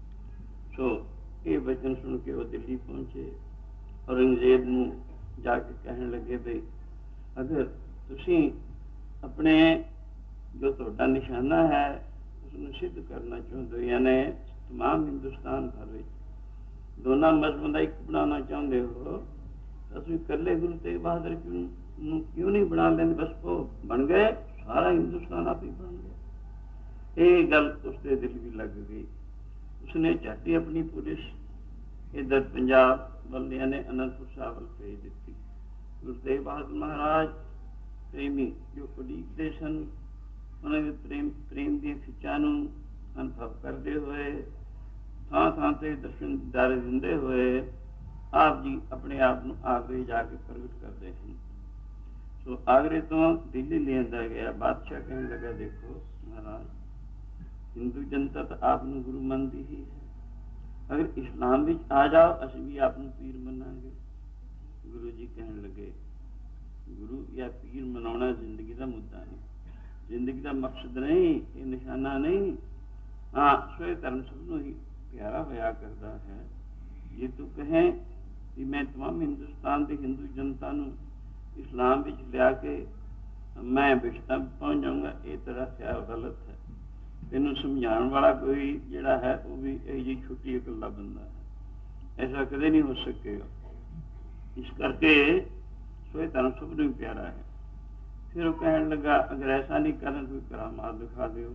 ਸੋ ਇਹ ਬਚਨ ਸੁਣ ਕੇ ਉਹ ਦਿੱਲੀ ਪਹੁੰਚੇ। ਔਰੰਗਜ਼ੇਬ ਨੂੰ ਜਾ ਕੇ ਕਹਿਣ ਲੱਗੇ, ਬਈ ਅਗਰ ਤੁਸੀਂ ਆਪਣੇ ਜੋ ਤੁਹਾਡਾ ਨਿਸ਼ਾਨਾ ਹੈ ਉਸਨੂੰ ਸਿੱਧ ਕਰਨਾ ਚਾਹੁੰਦੇ ਹੋ, ਯਾਨੀ ਤਮਾਮ ਹਿੰਦੁਸਤਾਨ ਭਰ ਵਿੱਚ ਦੋਨਾਂ ਮਜ਼ਹਬਾਂ ਦਾ ਇੱਕ ਬਣਾਉਣਾ ਚਾਹੁੰਦੇ ਹੋ, ਤਾਂ ਤੁਸੀਂ ਇਕੱਲੇ ਗੁਰੂ ਤੇਗ ਬਹਾਦਰ ਨੂੰ ਕਿਉਂ ਨਹੀਂ ਬਣਾ ਲੈਂਦੇ? ਬਸ ਉਹ ਬਣ ਗਏ, ਸਾਰਾ ਹਿੰਦੁਸਤਾਨ ਆਪ ਹੀ ਬਣ ਗਿਆ। ਇਹ ਗੱਲ ਉਸਦੇ ਦਿਲ ਵੀ ਲੱਗ ਗਈ। ਉਸਨੇ ਝੱਟ ਹੀ ਆਪਣੀ ਪੁਲਿਸ ਇੱਧਰ ਪੰਜਾਬ ਵੱਲ, ਯਾਨੀ ਅਨੰਦਪੁਰ ਸਾਹਿਬ ਵੱਲ ਭੇਜ ਦਿੱਤੀ। ਗੁਰੂ ਤੇਗ ਬਹਾਦਰ ਮਹਾਰਾਜ ਪ੍ਰੇਮੀ ਜੋ ਉਡੀਕਦੇ ਸਨ, ਉਹਨਾਂ ਦੇ ਪ੍ਰੇਮ ਦੀਆਂ ਖਿੱਚਾਂ ਨੂੰ ਅਨੁਭਵ ਕਰਦੇ ਹੋਏ, ਥਾਂ ਥਾਂ ਤੇ ਦਰਸ਼ਨ ਦੀਦਾਰੇ ਦਿੰਦੇ ਹੋਏ, ਆਪ ਜੀ ਆਪਣੇ ਆਪ ਨੂੰ ਆਗਰੇ ਜਾ ਕੇ ਪ੍ਰਗਟ ਕਰਦੇ ਹਨ। ਸੋ ਆਗਰੇ ਤੋਂ ਦਿੱਲੀ ਲਿਆਂਦਾ ਗਿਆ। ਬਾਦਸ਼ਾਹ ਕਹਿਣ ਲੱਗਾ, ਦੇਖੋ ਮਹਾਰਾਜ, ਹਿੰਦੂ ਜਨਤਾ ਤਾਂ ਆਪ ਨੂੰ ਗੁਰੂ ਮੰਨਦੀ ਹੀ ਹੈ, ਅਗਰ ਇਸਲਾਮ ਵਿੱਚ ਆ ਜਾਓ, ਅਸੀਂ ਵੀ ਆਪ ਨੂੰ ਪੀਰ ਮੰਨਾਂਗੇ। ਗੁਰੂ ਜੀ ਕਹਿਣ ਲੱਗੇ, ਗੁਰੂ ਜਾਂ ਪੀਰ ਮਨਾਉਣਾ ਜ਼ਿੰਦਗੀ ਦਾ ਮੁੱਦਾ ਨਹੀਂ, ਜ਼ਿੰਦਗੀ ਦਾ ਮਕਸਦ ਨਹੀਂ, ਇਹ ਨਿਸ਼ਾਨਾ ਨਹੀਂ। ਹਾਂ, ਸੋ ਇਹ ਧਰਮ ਸਭ ਨੂੰ ਹੀ ਪਿਆਰਾ ਹੋਇਆ ਕਰਦਾ ਹੈ। ਜੇ ਤੂੰ ਕਹੇ ਕਿ ਮੈਂ ਤਮਾਮ ਹਿੰਦੁਸਤਾਨ ਦੀ ਹਿੰਦੂ ਜਨਤਾ ਨੂੰ ਇਸਲਾਮ ਵਿੱਚ ਲਿਆ ਕੇ ਮੈਂ ਵਿਸ਼ਤਾ ਪਹੁੰਚ ਜਾਊਂਗਾ, ਇਹ ਤੇਰਾ ਖਿਆਲ ਗਲਤ ਹੈ। ਤੈਨੂੰ ਸਮਝਾਉਣ ਵਾਲਾ ਕੋਈ ਜਿਹੜਾ ਹੈ ਉਹ ਵੀ ਇਹ ਜਿਹੀ ਛੁੱਟੀ ਇਕੱਲਾ ਬੰਦਾ ਹੈ, ਐਸਾ ਕਦੇ ਨਹੀਂ ਹੋ ਸਕੇਗਾ। ਇਸ ਕਰਕੇ ਸੋ ਇਹ ਧਰਮ ਸਭ ਨੂੰ ਪਿਆਰਾ ਹੈ। ਫਿਰ ਉਹ ਕਹਿਣ ਲੱਗਾ, ਅਗਰ ਐਸਾ ਨਹੀਂ ਕਰਨ, ਕੋਈ ਕਰਾਮਾਤ ਦਿਖਾ ਦਿਓ।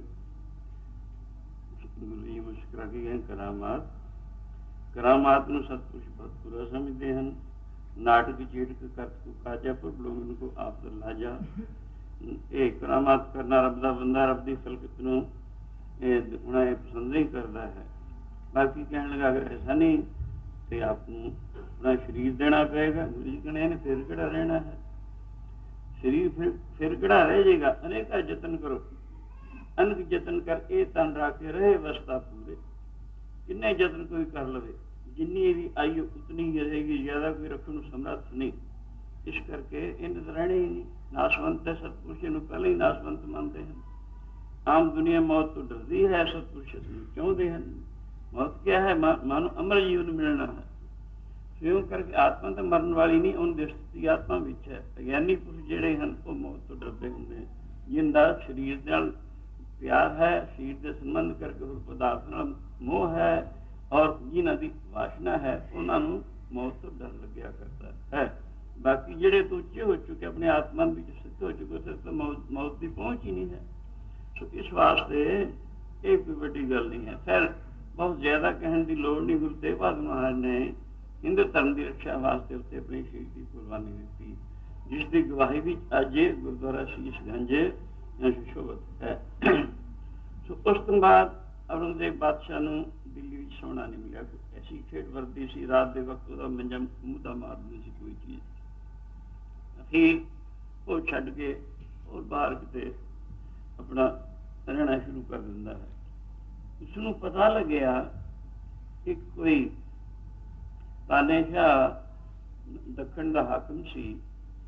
ਗੁਰੂ ਜੀ ਮੁਸਕਰਾ ਕੇ ਗਏ, ਕਰਾਮਾਤ ਨੂੰ ਸਤਪੁਰਸ਼ ਬਹੁਤ ਬੁਰਾ ਸਮਝਦੇ ਹਨ। ਨਾਟਕ ਚੇਟਕ ਕਰਤ ਕੋ ਕਾਜਾ, ਪਰ ਲੋਗਨ ਕੋ ਆਪ ਲਾਜਾ। ਇਹ ਕਰਾਮਾਤ ਕਰਨਾ ਰੱਬ ਦਾ ਬੰਦਾ, ਰੱਬ ਦੀ ਖਲਕਤ ਨੂੰ ਇਹ ਦਿਖਾਉਣਾ ਇਹ ਪਸੰਦ ਨਹੀਂ ਕਰਦਾ ਹੈ। ਬਾਕੀ ਕਹਿਣ ਲੱਗਾ, ਅਗਰ ਐਸਾ ਨਹੀਂ ਤੇ ਆਪ ਨੂੰ ਆਪਣਾ ਸਰੀਰ ਦੇਣਾ ਪਏਗਾ। ਗੁਰੂ ਜੀ ਕਹਿੰਦੇ ਨੇ, ਫਿਰ ਕਿਹੜਾ ਰਹਿਣਾ ਹੈ ਸਰੀਰ, ਫਿਰ ਕਿਹੜਾ ਰਹਿ ਜਾਏਗਾ। ਅਨੇਕਾਂ ਯਤਨ ਕਰੋ, ਅਨਕ ਯਤਨ ਕਰ ਇਹ ਤਨ ਰੱਖ ਕੇ ਰਹੇ ਵਸਤਾ ਪੂਰੇ। ਕਿੰਨੇ ਯਤਨ ਕੋਈ ਕਰ ਲਵੇ, ਜਿੰਨੀ ਇਹਦੀ ਆਯੂ ਉਤਨੀ ਹੀ ਰਹੇਗੀ, ਜ਼ਿਆਦਾ ਕੋਈ ਰੱਖਣ ਨੂੰ ਸਮਰੱਥ ਨਹੀਂ। ਇਸ ਕਰਕੇ ਇਹਨਾਂ ਤਾਂ ਰਹਿਣੇ ਹੀ ਨਹੀਂ। ਨਾਸ਼ਵੰਤ ਹੈ, ਸਤਪੁਰਸ਼ ਨੂੰ ਪਹਿਲਾਂ ਹੀ ਨਾਸ਼ਵੰਤ ਮੰਨਦੇ ਹਨ। ਆਮ ਦੁਨੀਆ ਮੌਤ ਤੋਂ ਡਰਦੀ ਹੈ, ਸਤਪੁਰਸ਼ ਨੂੰ ਚਾਹੁੰਦੇ ਹਨ। ਮੌਤ ਕਿਆ ਹੈ? ਮਾਨੂੰ ਅਮਰ ਜੀਵਨ ਮਿਲਣਾ ਹੈ। ਇਉਂ ਕਰਕੇ ਆਤਮਾ ਤਾਂ ਮਰਨ ਵਾਲੀ ਨਹੀਂ, ਉਹਨਾਂ ਦੀ ਸਥਿਤੀ ਆਤਮਾ ਵਿੱਚ ਹੈ। ਅਗਿਆਨੀ ਪੁਰਸ਼ ਜਿਹੜੇ ਹਨ ਉਹ ਮੌਤ ਤੋਂ ਡਰਦੇ ਹੁੰਦੇ ਹਨ। ਜਿੰਦਾ ਸਰੀਰ ਨਾਲ ਪਿਆਰ ਹੈ, ਸਰੀਰ ਦੇ ਸੰਬੰਧ ਕਰਕੇ ਹੋਰ ਪਦਾਰਥ ਨਾਲ ਮੋਹ ਹੈ, ਔਰ ਜਿਨ੍ਹਾਂ ਦੀ ਵਾਸ਼ਨਾ ਹੈ, ਉਹਨਾਂ ਨੂੰ ਮੌਤ ਤੋਂ ਡਰ ਲੱਗਿਆ ਕਰਦਾ ਹੈ। ਬਾਕੀ ਜਿਹੜੇ ਤੋਂ ਉੱਚੇ ਹੋ ਚੁੱਕੇ, ਆਪਣੇ ਆਤਮਾ ਵਿੱਚ ਸਥਿਤ ਹੋ ਚੁੱਕੇ, ਉਸ ਤੋਂ ਮੌਤ ਦੀ ਪਹੁੰਚ ਹੀ ਨਹੀਂ ਹੈ। ਸੋ ਇਸ ਵਾਸਤੇ ਇਹ ਕੋਈ ਵੱਡੀ ਗੱਲ ਨਹੀਂ ਹੈ। ਫਿਰ ਬਹੁਤ ਜ਼ਿਆਦਾ ਕਹਿਣ ਦੀ ਲੋੜ ਨਹੀਂ। ਗੁਰੂ ਤੇਗ ਬਹਾਦਰ ਮਹਾਰਾਜ ਨੇ ਹਿੰਦੂ ਧਰਮ ਦੀ ਰੱਖਿਆ ਵਾਸਤੇ ਉੱਤੇ ਆਪਣੀ ਸ਼ਹੀਦ ਦੀ ਕੁਰਬਾਨੀ ਦਿੱਤੀ, ਜਿਸ ਦੀ ਗਵਾਹੀ ਵਿੱਚ ਅੱਜ ਗੁਰਦੁਆਰਾ ਸ਼ੀਸ਼ਗੰਜ ਸੁਸ਼ੋਭਿਤ ਹੈ। ਸੋ ਉਸ ਤੋਂ ਬਾਅਦ ਔਰੰਗਜ਼ੇਬ ਬਾਦਸ਼ਾਹ ਨੂੰ ਦਿੱਲੀ ਵਿੱਚ ਸੋਣਾ ਨਹੀਂ ਮਿਲਿਆ। ਐਸੀ ਖੇਡ ਵਰਦੀ ਸੀ, ਰਾਤ ਦੇ ਵਕਤ ਉਹਦਾ ਮੰਜਾ ਮੁੱਦਾ ਮਾਰਦੀ ਸੀ ਕੋਈ ਚੀਜ਼। ਅਖੀਰ ਉਹ ਛੱਡ ਕੇ ਉਹ ਬਾਹਰ ਕਿਤੇ ਆਪਣਾ ਰਹਿਣਾ ਸ਼ੁਰੂ ਕਰ ਦਿੰਦਾ ਹੈ। ਉਸਨੂੰ ਪਤਾ ਲੱਗਿਆ ਕਿ ਕੋਈ ਤਾਨੇ ਸ਼ਾਹ ਦੱਖਣ ਦਾ ਹਾਕਮ ਸੀ,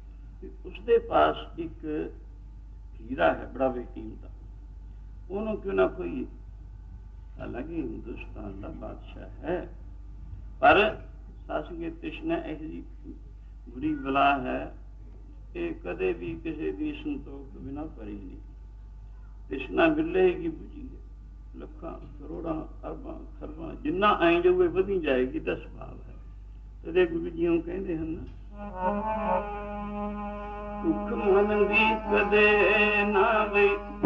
ਕਿ ਉਸਦੇ ਪਾਸ ਇੱਕ ਹੀਰਾ ਹੈ ਬੜਾ ਬੇਕੀਮਤ, ਉਹਨੂੰ ਕਿਉਂ ਨਾ ਕੋਈ, ਹਾਲਾਂਕਿ ਹਿੰਦੁਸਤਾਨ ਦਾ ਬਾਦਸ਼ਾਹ ਹੈ, ਪਰ ਸਾਸਗੇ ਤ੍ਰਿਸ਼ਨਾ ਇਹੋ ਜਿਹੀ ਬੁਰੀ ਬਲਾ ਹੈ, ਇਹ ਕਦੇ ਵੀ ਕਿਸੇ ਦੀ ਸੰਤੋਖ ਤੋਂ ਬਿਨਾਂ ਭਰੀ ਨਹੀਂ। ਤ੍ਰਿਸ਼ਨਾ ਮਿਲੇਗੀ ਬੁਝੀ ਹੈ, ਲੱਖਾਂ ਕਰੋੜਾਂ ਅਰਬਾਂ ਖਰਬਾਂ ਜਿੰਨਾ ਆਈ ਜਾਊਗੇ ਵਧੀ ਜਾਏਗੀ, ਤਾਂ ਸੁਭਾਵ ਹੈ। ਤਦੇ ਗੁਰੂ ਜੀ ਉਹ ਕਹਿੰਦੇ ਹਨ, ਭੁੱਖ ਮਨ ਦੀ ਕਦੇ ਨਾ ਵੇ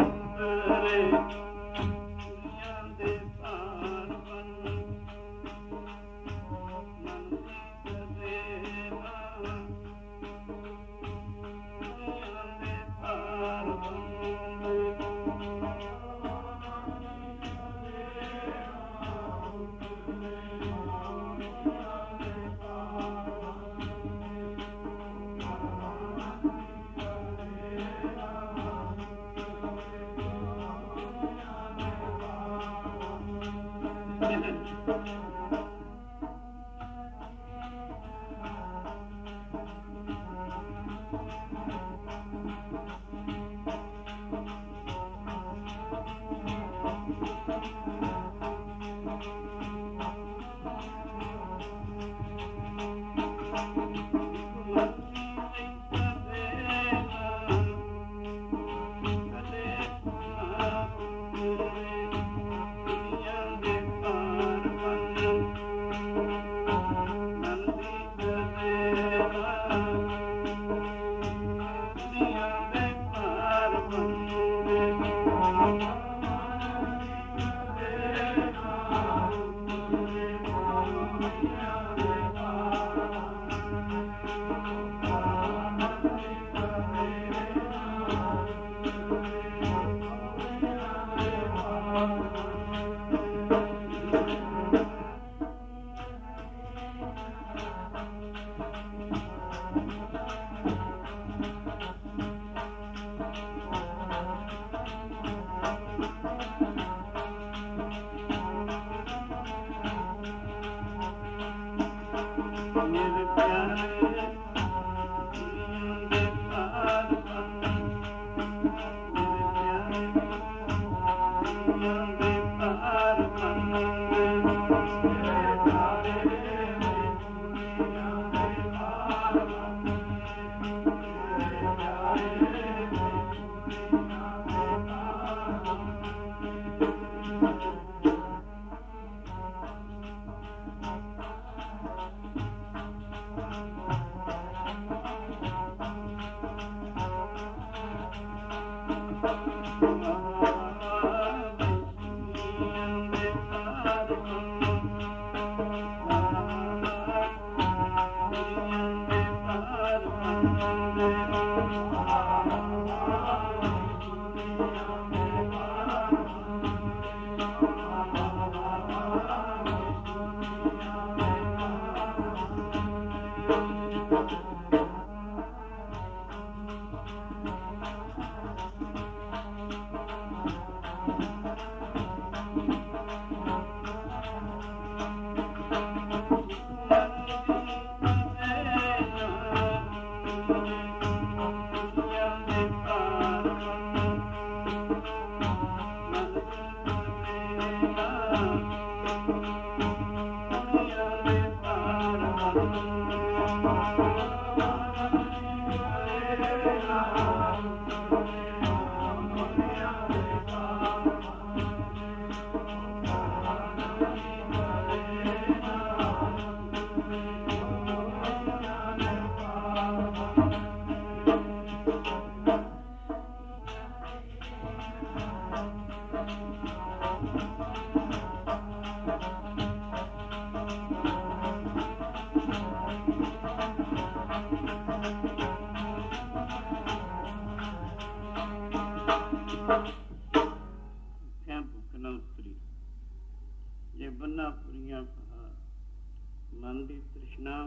ਮਨ ਦੀ ਤ੍ਰਿਸ਼ਨਾ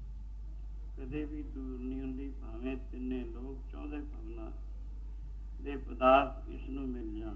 ਕਦੇ ਵੀ ਦੂਰ ਨਹੀਂ ਹੁੰਦੀ, ਭਾਵੇਂ ਤਿੰਨੇ ਲੋਕ ਚਾਹੁੰਦੇ ਭਾਵਨਾ ਦੇ ਪਦਾਰਥ ਇਸ ਨੂੰ ਮਿਲ ਜਾਣ।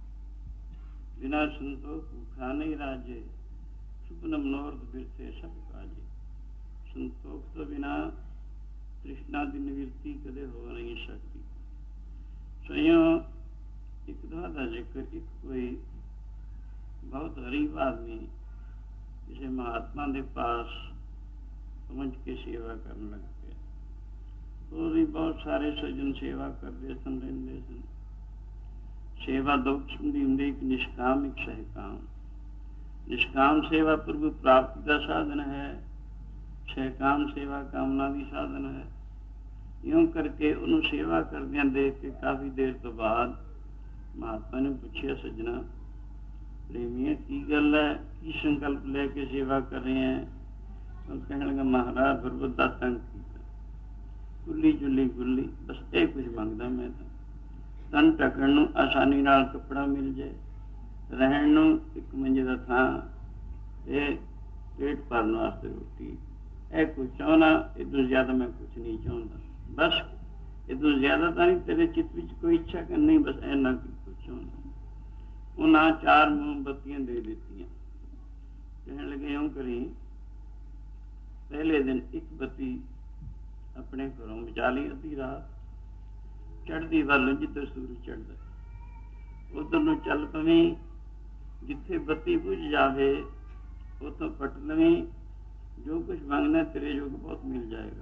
ਬਿਨਾਂ ਸੰਤੋਖ ਭੁੱਖਾ ਨਹੀਂ ਰਾਜੇ, ਸੁਪਨ ਮਨੋਰਥ ਬਿਰਥੇ ਸਭ ਕਾਜੇ। ਸੰਤੋਖ ਤੋਂ ਬਿਨਾਂ ਤ੍ਰਿਸ਼ਨਾ ਦੀ ਨਿਵਰਤੀ ਕਦੇ ਹੋ ਨਹੀਂ ਸਕਦੀ। ਸੋਇਓ ਇੱਕ ਦਾ ਜ਼ਿਕਰ, ਇੱਕ ਕੋਈ ਬਹੁਤ ਗਰੀਬ ਆਦਮੀ ਕਿਸੇ ਮਹਾਤਮਾ ਦੇ ਪਾਸ ਪਹੁੰਚ ਕੇ ਸੇਵਾ ਕਰਨ ਲੱਗ ਪਿਆ। ਉਹ ਵੀ ਬਹੁਤ ਸਾਰੇ ਸੱਜਣ ਸੇਵਾ ਕਰਦੇ ਸਨ, ਰਹਿੰਦੇ ਸਨ। ਸੇਵਾ ਦੋ ਕਿਸਮ ਦੀ ਹੁੰਦੀ, ਇੱਕ ਨਿਸ਼ਕਾਮ, ਇੱਕ ਸਹਿਕਾਮ। ਨਿਸ਼ਕਾਮ ਸੇਵਾ ਪ੍ਰਭੂ ਪ੍ਰਾਪਤੀ ਦਾ ਸਾਧਨ ਹੈ, ਸਹਿਕਾਮ ਸੇਵਾ ਕਾਮਨਾ ਦੀ ਸਾਧਨ ਹੈ। ਇਉਂ ਕਰਕੇ ਉਹਨੂੰ ਸੇਵਾ ਕਰਦਿਆਂ ਦੇਖ ਕੇ ਕਾਫੀ ਦੇਰ ਤੋਂ ਬਾਅਦ ਮਹਾਤਮਾ ਨੇ ਪੁੱਛਿਆ, ਸੱਜਣਾ ਪ੍ਰੇਮੀਏ ਕੀ ਗੱਲ ਹੈ, ਕੀ ਸੰਕਲਪ ਲੈ ਕੇ ਸੇਵਾ ਕਰ ਰਹੇ ਹੈ? ਉਹ ਕਹਿਣ ਲੱਗਾ, ਮਹਾਰਾਜ ਗੁਰਬਤ ਦਾ ਤੰਗ ਕੀਤਾ, ਗੁੱਲੀ ਜੁੱਲੀ ਗੁੱਲੀ, ਬਸ ਇਹ ਕੁਝ ਮੰਗਦਾ ਮੈਂ ਤਾਂ। ਤਨ ਢੱਕਣ ਨੂੰ ਆਸਾਨੀ ਨਾਲ ਕੱਪੜਾ ਮਿਲ ਜਾਏ, ਰਹਿਣ ਨੂੰ ਇੱਕ ਮੰਜੇ ਦਾ ਥਾਂ, ਇਹ ਪੇਟ ਭਰਨ ਵਾਸਤੇ ਰੋਟੀ, ਇਹ ਕੁਝ ਚਾਹੁੰਦਾ। ਇਹ ਤੋਂ ਜ਼ਿਆਦਾ ਮੈਂ ਕੁਛ ਨਹੀਂ ਚਾਹੁੰਦਾ, ਬਸ ਇਹ ਤੋਂ ਜ਼ਿਆਦਾ ਤਾਂ ਨਹੀਂ ਤੇਰੇ ਚਿੱਤ ਵਿੱਚ ਕੋਈ ਇੱਛਾ ਕਰਨੀ, ਬਸ ਇੰਨਾ ਕੁਛ ਚਾਹੁੰਦਾ। ਉਹਨਾਂ 4 ਮੋਮਬੱਤੀਆਂ ਦੇ ਦਿੱਤੀਆਂ। ਕਹਿਣ ਲੱਗੇ, ਇਉਂ ਕਰੀ, ਪਹਿਲੇ ਦਿਨ ਇੱਕ ਬੱਤੀ ਆਪਣੇ ਘਰੋਂ ਬਚਾ ਲਈ, ਅੱਧੀ ਰਾਤ ਚੜ੍ਹਦੀ ਵੱਲ, ਜਿੱਧਰ ਸੂਰਜ ਚੜ੍ਹਦਾ ਉਧਰ ਨੂੰ ਚੱਲ ਪਵੀਂ। ਜਿੱਥੇ ਬੱਤੀ ਬੁਝ ਜਾਵੇ ਉੱਥੋਂ ਪਟ ਲਵੀਂ, ਜੋ ਕੁਛ ਮੰਗਣਾ ਤੇਰੇ ਯੋਗ ਬਹੁਤ ਮਿਲ ਜਾਏਗਾ।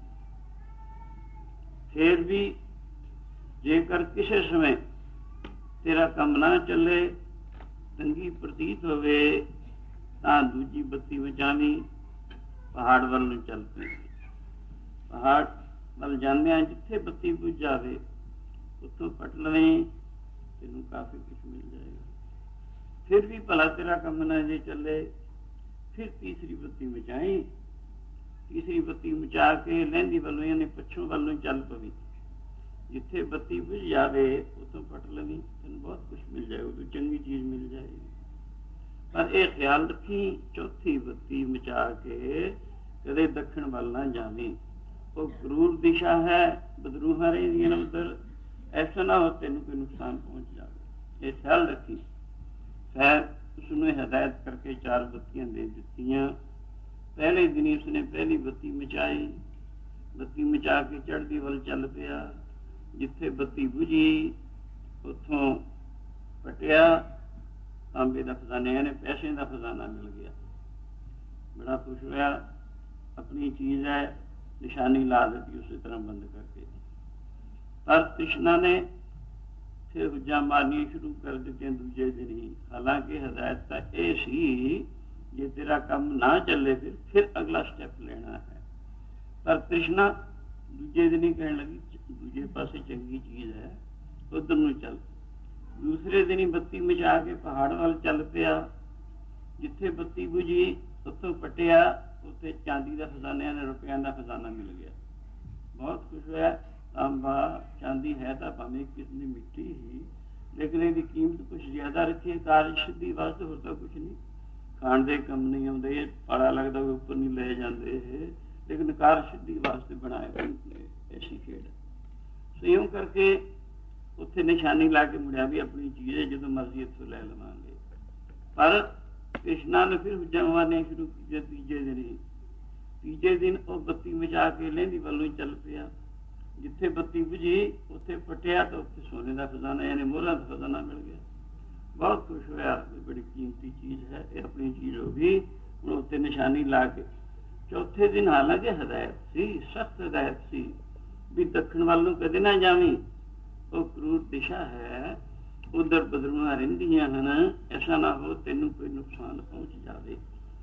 ਫੇਰ ਵੀ ਜੇਕਰ ਕਿਸੇ ਸਮੇਂ ਤੇਰਾ ਕੰਮ ਨਾ ਚੱਲੇ, ਤੰਗੀ ਪ੍ਰਤੀਤ ਹੋਵੇ, ਤਾਂ ਦੂਜੀ ਬੱਤੀ ਬਚਾਵੀਂ, ਪਹਾੜ ਵੱਲ ਨੂੰ ਚੱਲ ਪਈ। ਪਹਾੜ ਵੱਲ ਜਾਂਦਿਆਂ ਜਿੱਥੇ ਬੱਤੀ ਬੁਝ ਜਾਵੇ ਉੱਥੋਂ ਪਟ ਲਵੇਂ, ਤੈਨੂੰ ਕਾਫੀ ਕੁਛ ਮਿਲ ਜਾਏਗਾ। ਫਿਰ ਵੀ ਭਲਾ ਤੇਰਾ ਕੰਮ ਨਾ ਜੇ ਚੱਲੇ, ਫਿਰ ਤੀਸਰੀ ਬੱਤੀ ਮਚਾਈ। ਤੀਸਰੀ ਬੱਤੀ ਮਚਾ ਕੇ ਲਹਿੰਦੀ ਵੱਲੋਂ, ਯਾਨੀ ਪੱਛੋਂ ਵੱਲੋਂ ਚੱਲ ਪਵੀ। ਜਿੱਥੇ ਬੱਤੀ ਬੁਝ ਜਾਵੇ ਉੱਥੋਂ ਪਟ ਲਵੀਂ, ਤੈਨੂੰ ਬਹੁਤ ਕੁਛ ਮਿਲ ਜਾਏਗਾ, ਉਦੋਂ ਚੰਗੀ ਚੀਜ਼ ਮਿਲ ਜਾਏਗੀ। ਪਰ ਇਹ ਖਿਆਲ ਰੱਖੀ, ਚੌਥੀ ਬੱਤੀ ਮਚਾ ਕੇ ਕਦੇ ਦੱਖਣ ਵੱਲ ਨਾ ਜਾਵੀਂ, ਉਹ ਕਰੂਰ ਦਿਸ਼ਾ ਹੈ, ਬਦਰੂਹਾਂ ਰਹਿੰਦੀਆਂ ਨੇ ਉੱਧਰ, ਐਸਾ ਨਾ ਹੋ ਤੈਨੂੰ ਕੋਈ ਨੁਕਸਾਨ ਪਹੁੰਚ ਜਾਵੇ। ਇਹ ਖਿਆਲ ਰੱਖੀ। ਫਿਰ ਉਸਨੂੰ ਹਦਾਇਤ ਕਰਕੇ 4 ਬੱਤੀਆਂ ਦੇ ਦਿੱਤੀਆਂ। ਪਹਿਲੇ ਦਿਨ ਹੀ ਉਸਨੇ ਪਹਿਲੀ ਬੱਤੀ ਮਚਾਈ। ਬੱਤੀ ਮਚਾ ਕੇ ਚੜ੍ਹਦੀ ਵੱਲ ਚੱਲ ਪਿਆ। ਜਿੱਥੇ ਬੱਤੀ ਬੁਝੀ ਉੱਥੋਂ ਪਟਿਆ, ਤਾਂਬੇ ਦਾ ਖਜ਼ਾਨਾ, ਯਾਨੀ ਪੈਸੇ ਦਾ ਖਜ਼ਾਨਾ ਮਿਲ ਗਿਆ। ਬੜਾ ਖੁਸ਼ ਹੋਇਆ, ਆਪਣੀ ਚੀਜ਼ ਹੈ, ਨਿਸ਼ਾਨੀ ਲਾ ਦਿੱਤੀ ਉਸੇ ਤਰ੍ਹਾਂ ਬੰਦ ਕਰਕੇ। ਪਰ ਤ੍ਰਿਸ਼ਨਾ ਨੇ ਫਿਰ ਹੁੱਜਾਂ ਮਾਰਨੀਆਂ ਸ਼ੁਰੂ ਕਰ ਦਿੱਤੀਆਂ ਦੂਜੇ ਦਿਨ ਹੀ। ਹਾਲਾਂਕਿ ਹਦਾਇਤ ਤਾਂ ਇਹ ਸੀ, ਜੇ ਤੇਰਾ ਕੰਮ ਨਾ ਚੱਲੇ ਫਿਰ ਅਗਲਾ ਸਟੈਪ ਲੈਣਾ ਹੈ। ਪਰ ਤ੍ਰਿਸ਼ਨਾ ਦੂਜੇ ਦਿਨ ਹੀ ਕਹਿਣ ਲੱਗੀ, ਦੂਜੇ ਪਾਸੇ ਚੰਗੀ ਚੀਜ਼ ਹੈ, ਉਧਰ ਨੂੰ ਚੱਲ। ਦੂਸਰੇ ਦਿਨ ਹੀ ਬੱਤੀ ਮਚਾ ਕੇ ਪਹਾੜ ਵੱਲ ਚੱਲ ਪਿਆ। ਜਿੱਥੇ ਬੱਤੀ ਬੁਝੀ ਉੱਥੋਂ ਪਟਿਆ, ਉੱਥੇ ਚਾਂਦੀ ਦਾ ਖਜ਼ਾਨਾ, ਯਾਨੀ ਰੁਪਇਆਂ ਦਾ ਖਜ਼ਾਨਾ ਮਿਲ ਗਿਆ। ਬਹੁਤ ਖੁਸ਼ ਹੋਇਆ। ਤਾਂਬਾ ਚਾਂਦੀ ਹੈ ਤਾਂ ਭਾਵੇਂ ਇੱਕ ਕਿਸਮ ਦੀ ਮਿੱਟੀ ਹੀ, ਲੇਕਿਨ ਇਹਦੀ ਕੀਮਤ ਕੁਛ ਜ਼ਿਆਦਾ ਰੱਖੀ। ਕਾਰਜ ਸਿੱਧੀ ਵਾਸਤੇ ਹੋਰ ਤਾਂ ਕੁਛ ਨਹੀਂ, ਖਾਣ ਦੇ ਕੰਮ ਨਹੀਂ ਆਉਂਦੇ, ਪਾੜਾ ਲੱਗਦਾ ਉੱਪਰ ਨਹੀਂ ਲੈ ਜਾਂਦੇ, ਲੇਕਿਨ ਕਾਰਜ ਸਿੱਧੀ ਵਾਸਤੇ ਬਣਾਏ ਐਸੀ ਖੇਡ। ਸੋ ਇਉਂ ਕਰਕੇ ਉੱਥੇ ਨਿਸ਼ਾਨੀ ਲਾ ਕੇ ਮੁੜਿਆ ਵੀ ਆਪਣੀ ਚੀਜ਼ ਹੈ, ਜਦੋਂ ਮਰਜ਼ੀ ਇੱਥੋਂ ਲੈ ਲਵਾਂਗੇ। ਪਰ ਕ੍ਰਿਸ਼ਨਾ ਨੇ ਫਿਰ ਹੁੱਜਾਂ ਮਾਰਨੀਆਂ ਸ਼ੁਰੂ ਕੀਤੀਆਂ ਤੀਜੇ ਦਿਨ ਹੀ। ਤੀਜੇ ਦਿਨ ਉਹ ਬੱਤੀ ਮਚਾ ਕੇ ਲਹਿੰਦੀ ਵੱਲੋਂ ਚੱਲ ਪਿਆ। ਜਿੱਥੇ ਬੱਤੀ ਬੁਝੀ ਉੱਥੇ ਪਟਿਆ ਤਾਂ ਉੱਥੇ ਸੋਨੇ ਦਾ ਖਜ਼ਾਨਾ, ਯਾਨੀ ਮੋਹਰਾਂ ਦਾ ਖਜ਼ਾਨਾ ਮਿਲ ਗਿਆ। ਬਹੁਤ ਖੁਸ਼ ਹੋਇਆ, ਬੜੀ ਕੀਮਤੀ ਚੀਜ਼ ਹੈ, ਇਹ ਆਪਣੀ ਚੀਜ਼ ਹੋ ਗਈ। ਹੁਣ ਉੱਥੇ ਨਿਸ਼ਾਨੀ ਲਾ ਕੇ ਚੌਥੇ ਦਿਨ, ਹਾਲਾਂਕਿ ਹਦਾਇਤ ਸੀ, ਸਖਤ ਹਦਾਇਤ ਸੀ ਵੀ ਦੱਖਣ ਵੱਲ ਨੂੰ ਕਦੇ ਨਾ ਜਾਵੀਂ, ਉਹ ਕਰੂਰ ਦਿਸ਼ਾ ਹੈ, ਉਧਰ ਬਦਰੂਆਂ ਰਹਿੰਦੀਆਂ ਹਨ, ਐਸਾ ਨਾ ਹੋ ਤੈਨੂੰ ਕੋਈ ਨੁਕਸਾਨ ਪਹੁੰਚ ਜਾਵੇ,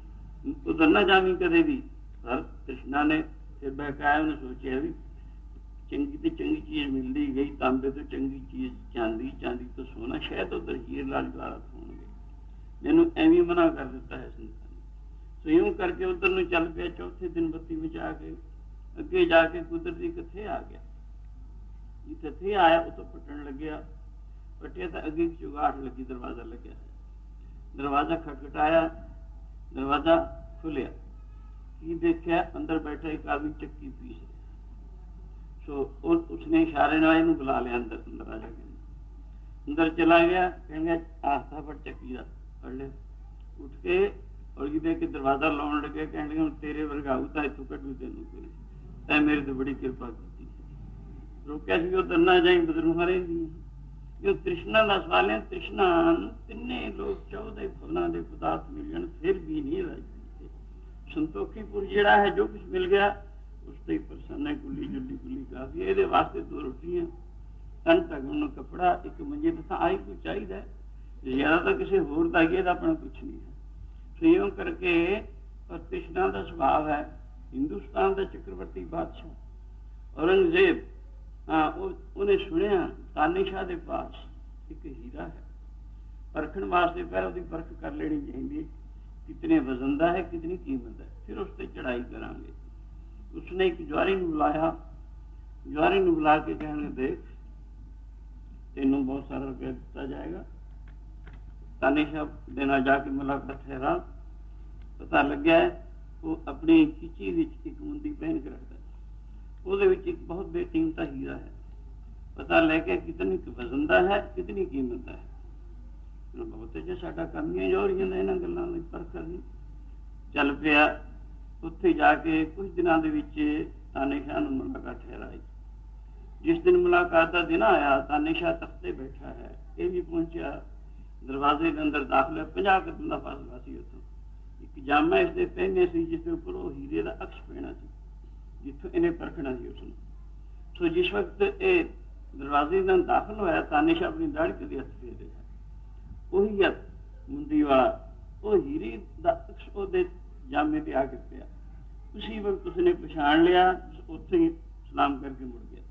ਉਧਰ ਨਾ ਜਾਵੀਂ ਕਦੇ ਵੀ। ਪਰ ਕ੍ਰਿਸ਼ਨਾ ਨੇ ਫਿਰ ਬਹਿਕਾਇਆ, ਉਹਨੇ ਸੋਚਿਆ ਵੀ ਚੰਗੀ ਤੋਂ ਚੰਗੀ ਚੀਜ਼ ਮਿਲਦੀ ਗਈ, ਤਾਂਬੇ ਤੋਂ ਚੰਗੀ ਚੀਜ਼ ਚਾਂਦੀ, ਚਾਂਦੀ ਤੋਂ ਸੋਨਾ, ਸ਼ਾਇਦ ਉਧਰ ਹੀਰ ਲਾਲ ਜਵਾਹਰਾਤ ਹੋਣਗੇ, ਮੈਨੂੰ ਐਵੇਂ ਮਨਾ ਕਰ ਦਿੱਤਾ ਹੈ ਸੰਤਾਂ ਨੇ। ਸੋ ਇਉਂ ਕਰਕੇ ਉਧਰ ਨੂੰ ਚੱਲ ਪਿਆ। ਚੌਥੇ ਦਿਨ ਬੱਤੀ ਮਚਾ ਕੇ ਅੱਗੇ ਜਾ ਕੇ ਕੁਦਰਤੀ ਕਿੱਥੇ ਆ ਗਿਆ। ਜਿੱਥੇ ਆਇਆ ਉੱਥੋਂ ਪਟਣ ਲੱਗਿਆ। ਪਟਿਆ ਤਾਂ ਅੱਗੇ ਚੁਗਾਠ ਲੱਗੀ, ਦਰਵਾਜ਼ਾ ਲੱਗਿਆ ਹੈ। ਦਰਵਾਜ਼ਾ ਖਟਖਟਾਇਆ, ਦਰਵਾਜ਼ਾ ਖੁੱਲਿਆ। ਕੀ ਦੇਖਿਆ, ਅੰਦਰ ਬੈਠਾ ਇੱਕ ਆਦਮੀ ਚੱਕੀ ਪੀਸ ਰਿਹਾ। ਸੋ ਉਸਨੇ ਇਸ਼ਾਰੇ ਨਾਲ ਇਹਨੂੰ ਬੁਲਾ ਲਿਆ ਅੰਦਰ। ਅੰਦਰ ਆ ਜਾ ਕੇ ਅੰਦਰ ਚਲਾ ਗਿਆ। ਕਹਿੰਦਾ ਆਸਤਾ ਫੜ ਚੱਕੀ ਦਾ ਫੜ ਲਿਆ। ਉੱਠ ਕੇ ਔਰ ਜਿਹਦੇ ਕਿ ਦਰਵਾਜ਼ਾ ਲਾਉਣ ਲੱਗੇ, ਕਹਿਣ ਲੱਗੇ ਹੁਣ ਤੇਰੇ ਵਰਗਾ ਆਊ ਤਾਂ ਇੱਥੋਂ ਕੱਢੂ ਤੈਨੂੰ ਕੋਈ। ਤੈਂ ਮੇਰੇ ਤੇ ਬੜੀ ਕਿਰਪਾ ਕੀਤੀ। ਰੋਕਿਆ ਸੀ ਉਹ ਦਰਨਾ ਜਾਈ ਬਦਰੂ ਹਰੇ ਦੀ ਜੋ ਤ੍ਰਿਸ਼ਨਾ ਦਾ ਸਵਾਲ ਹੈ। ਤ੍ਰਿਸ਼ਨਾ ਤਿੰਨੇ ਲੋਕ 14 ਫੁੱਲਾਂ ਦੇ ਪਦਾਰਥ ਮਿਲਣ ਫਿਰ ਵੀ ਨਹੀਂ ਰਾਜੀ। ਸੰਤੋਖੀਪੁਰ ਜਿਹੜਾ ਹੈ ਜੋ ਕੁਛ ਮਿਲ ਗਿਆ ਉਸ ਤੇ ਪ੍ਰਸੰਨ ਹੈ। ਕੁੱਲੀ ਜੁੱਲੀ ਕੁੱਲੀ ਕਾਫੀ। ਇਹਦੇ ਵਾਸਤੇ 2 ਰੋਟੀਆਂ, ਤਨ ਢਕਣ ਨੂੰ ਕੱਪੜਾ, ਇੱਕ ਮੰਜੇ ਤਾਂ ਆਈ ਕੋਈ ਚਾਹੀਦਾ। ਜ਼ਿਆਦਾ ਤਾਂ ਕਿਸੇ ਹੋਰ ਦਾ ਹੀ ਇਹਦਾ ਆਪਣਾ ਕੁਛ ਨਹੀਂ ਹੈ। ਸੰਯੋਗ ਕਰਕੇ ਪਰ ਤ੍ਰਿਸ਼ਨਾ ਦਾ ਸੁਭਾਵ ਹੈ। ਹਿੰਦੁਸਤਾਨ ਦਾ ਚੱਕਰਵਰਤੀ ਬਾਦਸ਼ਾਹ ਔਰੰਗਜ਼ੇਬ ਉਹਨੇ ਸੁਣਿਆ ਤਾਨੀਸ਼ਾਹ ਦੇ ਪਾਸ ਇੱਕ ਹੀਰਾ ਹੈ। ਪਰਖਣ ਵਾਸਤੇ ਪਹਿਲਾਂ ਉਹਦੀ ਪਰਖ ਕਰ ਲੈਣੀ ਚਾਹੀਦੀ ਹੈ, ਕਿਤਨੇ ਵਜ਼ਨ ਦਾ ਹੈ, ਕਿਤਨੀ ਕੀਮਤ ਹੈ, ਫਿਰ ਉਸ ਤੇ ਚੜਾਈ ਕਰਾਂਗੇ। ਉਸਨੇ ਇੱਕ ਜਵਾਰੀ ਨੂੰ ਬੁਲਾਇਆ। ਜਵਾਰੀ ਨੂੰ ਬੁਲਾ ਕੇ ਕਹਿਣਗੇ ਦੇਖ ਤੈਨੂੰ ਬਹੁਤ ਸਾਰਾ ਰੁਪਇਆ ਦਿੱਤਾ ਜਾਏਗਾ। ਤਾਨੀਸ਼ਾਹ ਦੇ ਨਾਲ ਜਾ ਕੇ ਮੁਲਾਕਾਤ ਠਹਿਰਾ। ਪਤਾ ਲੱਗਿਆ ਉਹ ਆਪਣੀ ਖਿੱਚੀ ਵਿੱਚ ਇੱਕ ਮੁੰਦੀ ਪਹਿਨ ਕੇ ਰੱਖਦਾ, ਉਹਦੇ ਵਿੱਚ ਇੱਕ ਬਹੁਤ ਬੇਕੀਮਤਾ ਹੀਰਾ ਹੈ। ਪਤਾ ਲੈ ਕੇ ਕਿਤਨੀ ਵਜ਼ਨ ਦਾ ਹੈ, ਕਿਤਨੀ ਕੀਮਤ ਦਾ ਹੈ। ਬਹੁਤ ਜੇ ਸਾਡਾ ਕੰਮ ਹੀ ਜੋ ਰਹੀਆਂ ਇਹਨਾਂ ਗੱਲਾਂ ਦੀ ਪਰਖ ਕਰਨੀ। ਚੱਲ ਪਿਆ। ਉੱਥੇ ਜਾ ਕੇ ਕੁਝ ਦਿਨਾਂ ਦੇ ਵਿੱਚ ਤਾਨੀਸ਼ਾਹ ਨੂੰ ਮੁਲਾਕਾਤ ਠਹਿਰਾਈ। ਜਿਸ ਦਿਨ ਮੁਲਾਕਾਤ ਦਾ ਦਿਨ ਆਇਆ ਤਾਨੀਸ਼ਾਹ ਤਖਤੇ ਬੈਠਾ ਹੈ। ਇਹ ਵੀ ਪਹੁੰਚਿਆ। ਦਰਵਾਜ਼ੇ ਦੇ ਅੰਦਰ ਦਾਖਲ ਹੈ। 50 ਕਦਮ ਦਾ ਫਾਸਲਾ ਸੀ। ਉੱਥੋਂ ਇੱਕ ਜਾਮਾ ਇਸਦੇ ਪਹਿਨੇ ਸੀ ਜਿਸ ਦੇ ਉੱਪਰ ਉਹ ਹੀਰੇ ਦਾ ਅਕਸ਼ ਪੈਣਾ ਸੀ, ਜਿੱਥੋਂ ਇਹਨੇ ਪਰਖਣਾ ਸੀ ਉਸਨੂੰ। ਸੋ ਜਿਸ ਵਕਤ ਇਹ ਦਰਵਾਜ਼ੇ ਦੇ ਅੰਦਰ ਦਾਖਲ ਹੋਇਆ ਤਾਨੀਸ਼ਾਹ ਆਪਣੀ ਦਾੜੀ ਤੇ ਹੱਥ ਫੇਰ ਰਿਹਾ। ਉਹੀ ਹੱਥ ਮੁੰਦੀ ਵਾਲਾ ਉਹ ਹੀਰੇ ਦਾ ਅਕਸ਼ ਉਹਦੇ ਜਾਮੇ ਤੇ ਆ ਕੇ ਪਿਆ। ਉਸੀ ਵਕਤ ਉਸਨੇ ਪਛਾਣ ਲਿਆ। ਉੱਥੇ ਹੀ ਸਲਾਮ ਕਰਕੇ ਮੁੜ ਗਿਆ।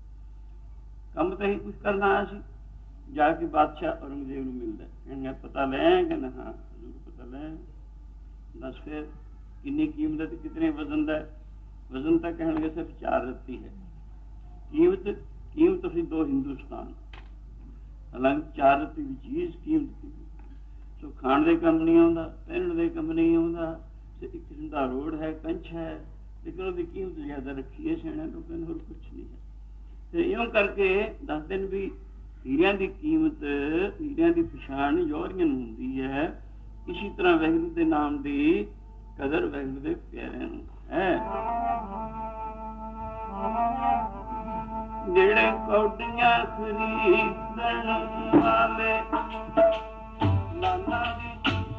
ਕੰਮ ਤਾਂ ਹੀ ਕੁਛ ਕਰਨਾ ਆਇਆ ਸੀ। ਜਾ ਕੇ ਬਾਦਸ਼ਾਹ ਔਰੰਗਜ਼ੇਬ ਨੂੰ ਮਿਲਦਾ। ਕਹਿੰਦਾ ਪਤਾ ਲੈ? ਕਹਿੰਦਾ ਹਾਂ ਜ਼ਰੂਰ ਪਤਾ ਲੈ। ਦੱਸ ਫਿਰ ਕਿੰਨੀ ਕੀਮਤ ਤੇ ਕਿਤਨੇ ਵਜ਼ਨ ਦਾ? ਵਜ਼ਨ ਤਾਂ ਕਹਿਣਗੇ ਸਿਰਫ 4 ਰੱਤੀ ਹੈ। ਕੀਮਤ ਅਸੀਂ 2 ਹਿੰਦੁਸਤਾਨ। ਹਾਲਾਂਕਿ 4 ਰੱਤੀ ਦੀ ਚੀਜ਼ ਕੀਮਤ ਸੋ ਖਾਣ ਦੇ ਕੰਮ ਨਹੀਂ ਆਉਂਦਾ, ਪਹਿਨਣ ਦੇ ਕੰਮ ਨਹੀਂ ਆਉਂਦਾ। ਤੇ ਇੱਕ ਕਿਸਮ ਦਾ ਰੋਡ ਹੈ, ਕੰਚ ਹੈ, ਲੇਕਿਨ ਉਹਦੀ ਕੀਮਤ ਜ਼ਿਆਦਾ ਰੱਖੀ ਹੈ ਸਿਆਣਿਆਂ ਲੋਕਾਂ ਨੇ, ਹੋਰ ਕੁਛ ਨਹੀਂ ਹੈ। ਤੇ ਇਉਂ ਕਰਕੇ ਦੱਸਦੇ ਨੇ ਵੀ ਹੀਰਿਆਂ ਦੀ ਕੀਮਤ, ਹੀਰਿਆਂ ਦੀ ਪਛਾਣ ਜੌਹਰੀਆਂ ਨੂੰ ਹੁੰਦੀ ਹੈ। ਇਸੇ ਤਰ੍ਹਾਂ ਵਾਹਿਗੁਰੂ ਦੇ ਨਾਮ ਦੀ ਕਦਰ ਵਾਹਿਗੁਰੂ ਦੇ ਪਿਆਰਿਆਂ ਨੂੰ ਹੈ। ਜਿਹੜੇ ਕੌਡੀਆਂ ਖਰੀਦਣ ਵਾਲੇ ਲਾਲਾ ਦੀ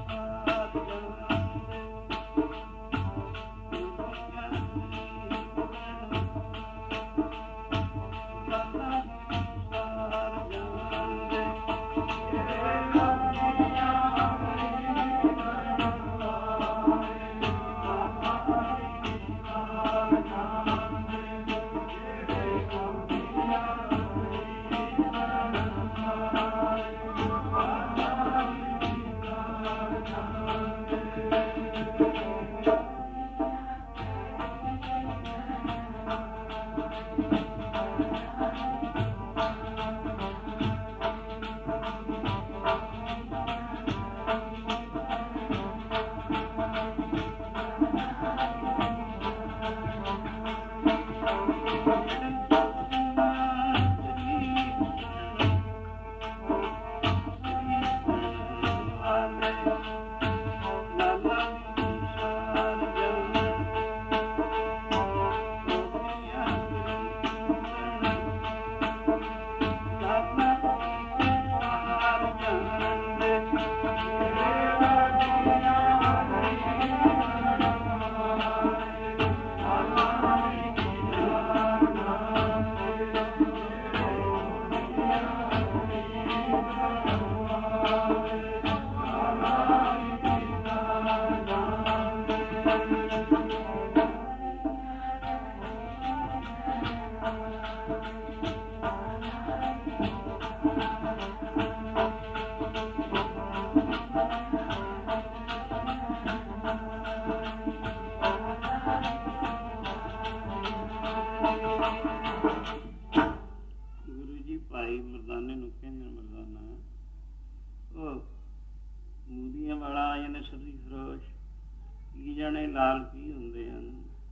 ਲਾਲ ਕੀ ਹੁੰਦੇ ਹਨ,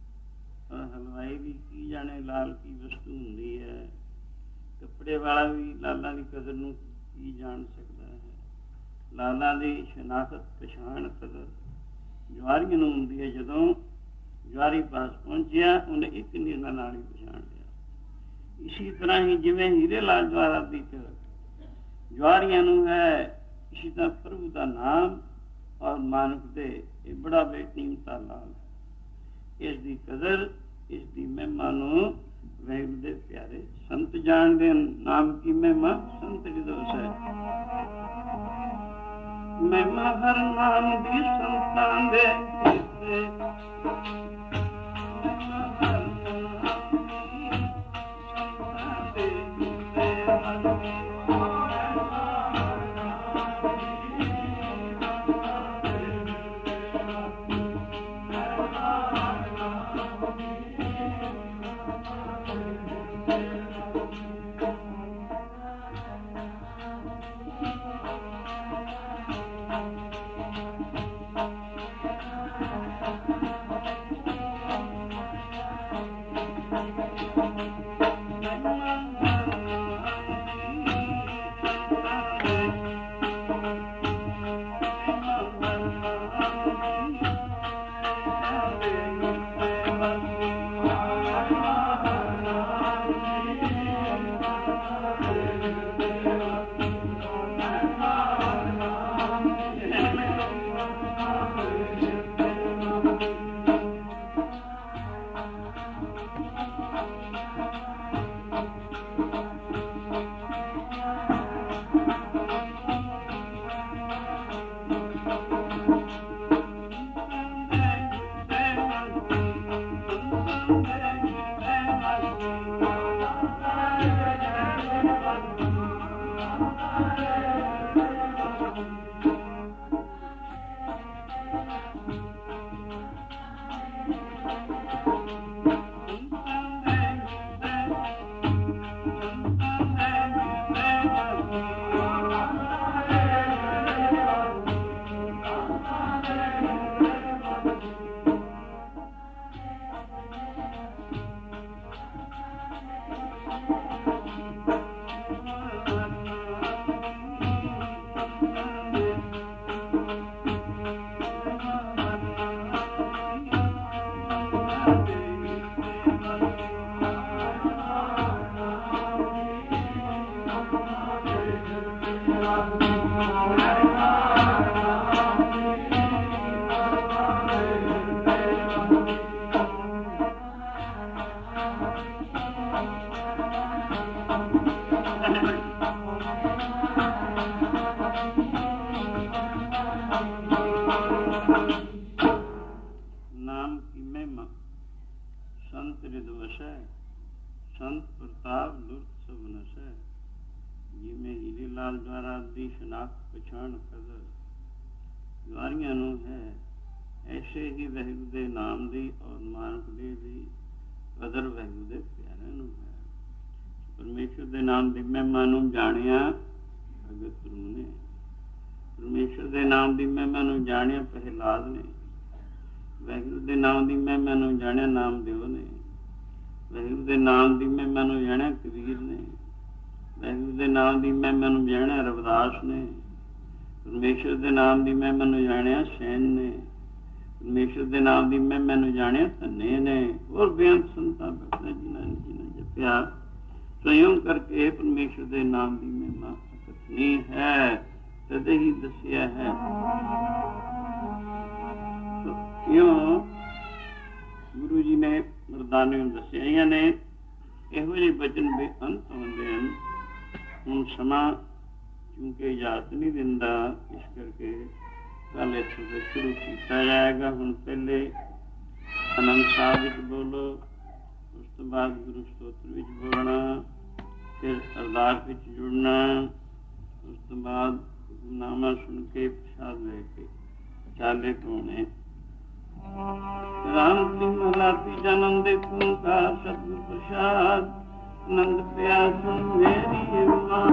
ਹਲਵਾਈ ਵੀ ਕੀ ਜਾਣੇ ਲਾਲ ਕੀ ਵਸਤੂ ਹੁੰਦੀ ਹੈ, ਕੱਪੜੇ ਵਾਲਾ ਵੀ ਲਾਲਾਂ ਦੀ ਕਦਰ ਨੂੰ ਕੀ ਜਾਣ ਸਕਦਾ ਹੈ। ਲਾਲਾਂ ਦੀ ਸ਼ਨਾਖਤ ਪਛਾਣ ਕਦਰ ਜਵਾਰੀਆਂ ਨੂੰ ਹੁੰਦੀ ਹੈ ਜਦੋਂ ਜਵਾਰੀ ਪਾਸ ਪਹੁੰਚਿਆ, ਉਹਨੇ ਇੱਕ ਨਿਰਣਾ ਨਾਲ ਹੀ ਪਛਾਣ ਲਿਆ। ਇਸੀ ਤਰ੍ਹਾਂ ਹੀ ਜਿਵੇਂ ਹੀਰੇ ਲਾਲ ਜਵਾਹਰਾਤੀ ਚ ਜਵਾਰੀਆਂ ਨੂੰ ਹੈ, ਇਸੀ ਤਰ੍ਹਾਂ ਪ੍ਰਭੂ ਦਾ ਨਾਮ ਔਰ ਮਾਨੁਖ ਦੇ ਇਹ ਬੜਾ ਬੇਕੀਮਤਾ ਲਾਲ ਹੈ। ਇਸ ਦੀ ਕਦਰ, ਇਸ ਦੀ ਮਹਿਮਾ ਨੂੰ ਵਾਹਿਗੁਰੂ ਦੇ ਪਿਆਰੇ ਸੰਤ ਜਾਣਦੇ ਹਨ। ਨਾਮ ਕੀ ਮਹਿਮਾ ਸੰਤ ਦੀ ਦੋਸ ਹੈ। ਮਹਿਮਾ ਹਰ ਨਾਮ ਦੀ ਸੰਤਾਂ ਦੇ ਸੰਤ ਪ੍ਰਤਾਪ ਲੁਰਤ ਸਭ ਨਸੈ। ਜਿਵੇਂ ਹੀਰੇ ਲਾਲ ਜਵਾਹਰਾਤ ਦੀ ਸ਼ਨਾਖਤ ਪਛਾਣ ਕਦਰ ਜਵਾਰੀਆਂ ਨੂੰ ਹੈ, ਐਸੇ ਹੀ ਵਾਹਿਗੁਰੂ ਦੇ ਨਾਮ ਦੀ ਔਰ ਮਾਨੁਖ ਦੀ ਕਦਰ ਵਾਹਿਗੁਰੂ ਦੇ ਪਿਆਰਿਆਂ ਨੂੰ ਹੈ। ਪਰਮੇਸ਼ਰ ਦੇ ਨਾਮ ਦੀ ਮਹਿਮਾ ਨੂੰ ਜਾਣਿਆ ਭਗਤ ਰੂ ਨੇ, ਪਰਮੇਸ਼ਰ ਦੇ ਨਾਮ ਦੀ ਮਹਿਮਾ ਨੂੰ ਜਾਣਿਆ ਪਹਿਲਾਦ ਨੇ, ਵਾਹਿਗੁਰੂ ਦੇ ਨਾਮ ਦੀ ਮਹਿਮਾ ਨੂੰ ਜਾਣਿਆ ਨਾਮਦੇਵ ਨੇ, ਵਾਹਿਗੁਰੂ ਦੇ ਨਾਮ ਦੀ ਮਹਿਮਾ ਨੂੰ ਜਾਣਿਆ ਕਬੀਰ ਨੇ, ਵਾਹਿਗੁਰੂ ਦੇ ਨਾਮ ਦੀ ਮਹਿਮਾ ਨੂੰ ਜਾਣਿਆ ਰਵਿਦਾਸ ਨੇ, ਪਰਮੇਸ਼ਰ ਦੇ ਨਾਮ ਦੀ ਮਹਿਮਾ ਨੂੰ ਜਾਣਿਆ ਸੈਨ ਨੇ, ਪਰਮੇਸ਼ਰ ਦੇ ਨਾਮ ਦੀ ਮਹਿਮਾ ਨੂੰ ਜਾਣਿਆ ਧੰਨੇ ਨੇ। ਹੋਰ ਬੇਅੰਤ ਸੰਤਾਂ ਭਗਤਾਂ ਜਿਨ੍ਹਾਂ ਨੇ ਜਪਿਆ, ਸੰਯਮ ਕਰਕੇ ਪਰਮੇਸ਼ਰ ਦੇ ਨਾਮ ਦੀ ਮਹਿਮਾ ਕਥਨੀ ਹੈ, ਤਦੇ ਹੀ ਦੱਸਿਆ ਹੈ। ਇਉਂ ਗੁਰੂ ਜੀ ਨੇ ਮਰਦਾਨੇ ਨੂੰ ਦੱਸਿਆ ਨੇ। ਇਹੋ ਜਿਹੇ ਬਚਨ ਬੇਅੰਤ ਹੁੰਦੇ ਹਨ। ਹੁਣ ਸਮਾਂ ਕਿਉਂਕਿ ਇਜਾਜ਼ਤ ਨਹੀਂ ਦਿੰਦਾ, ਇਸ ਕਰਕੇ ਕੱਲ੍ਹ ਇੱਥੋਂ ਤੋਂ ਸ਼ੁਰੂ ਕੀਤਾ ਜਾਏਗਾ। ਹੁਣ ਪਹਿਲੇ ਆਨੰਦ ਸਾਹਿਬ ਵਿੱਚ ਬੋਲੋ, ਉਸ ਤੋਂ ਬਾਅਦ ਗੁਰੂ ਸਤੋਤਰ ਵਿੱਚ ਬੋਲਣਾ, ਫਿਰ ਅਰਦਾਸ ਵਿੱਚ ਜੁੜਨਾ, ਉਸ ਤੋਂ ਬਾਅਦ ਨਾਮਾ ਸੁਣ ਕੇ ਪ੍ਰਸ਼ਾਦ ਲੈ ਕੇ ਚਾਲੇ ਪਾਉਣੇ। ਰਾਮ ਸਿੰਘ ਮਹਲਾਤੀ ਜਨਮ ਦੇਖੂੰ ਕਾ ਸਤਿਗੁਰ ਪ੍ਰਸਾਦ, ਆਨੰਦ ਪਿਆ ਸੁਣ ਮੇਰੀ ਮਾਂ।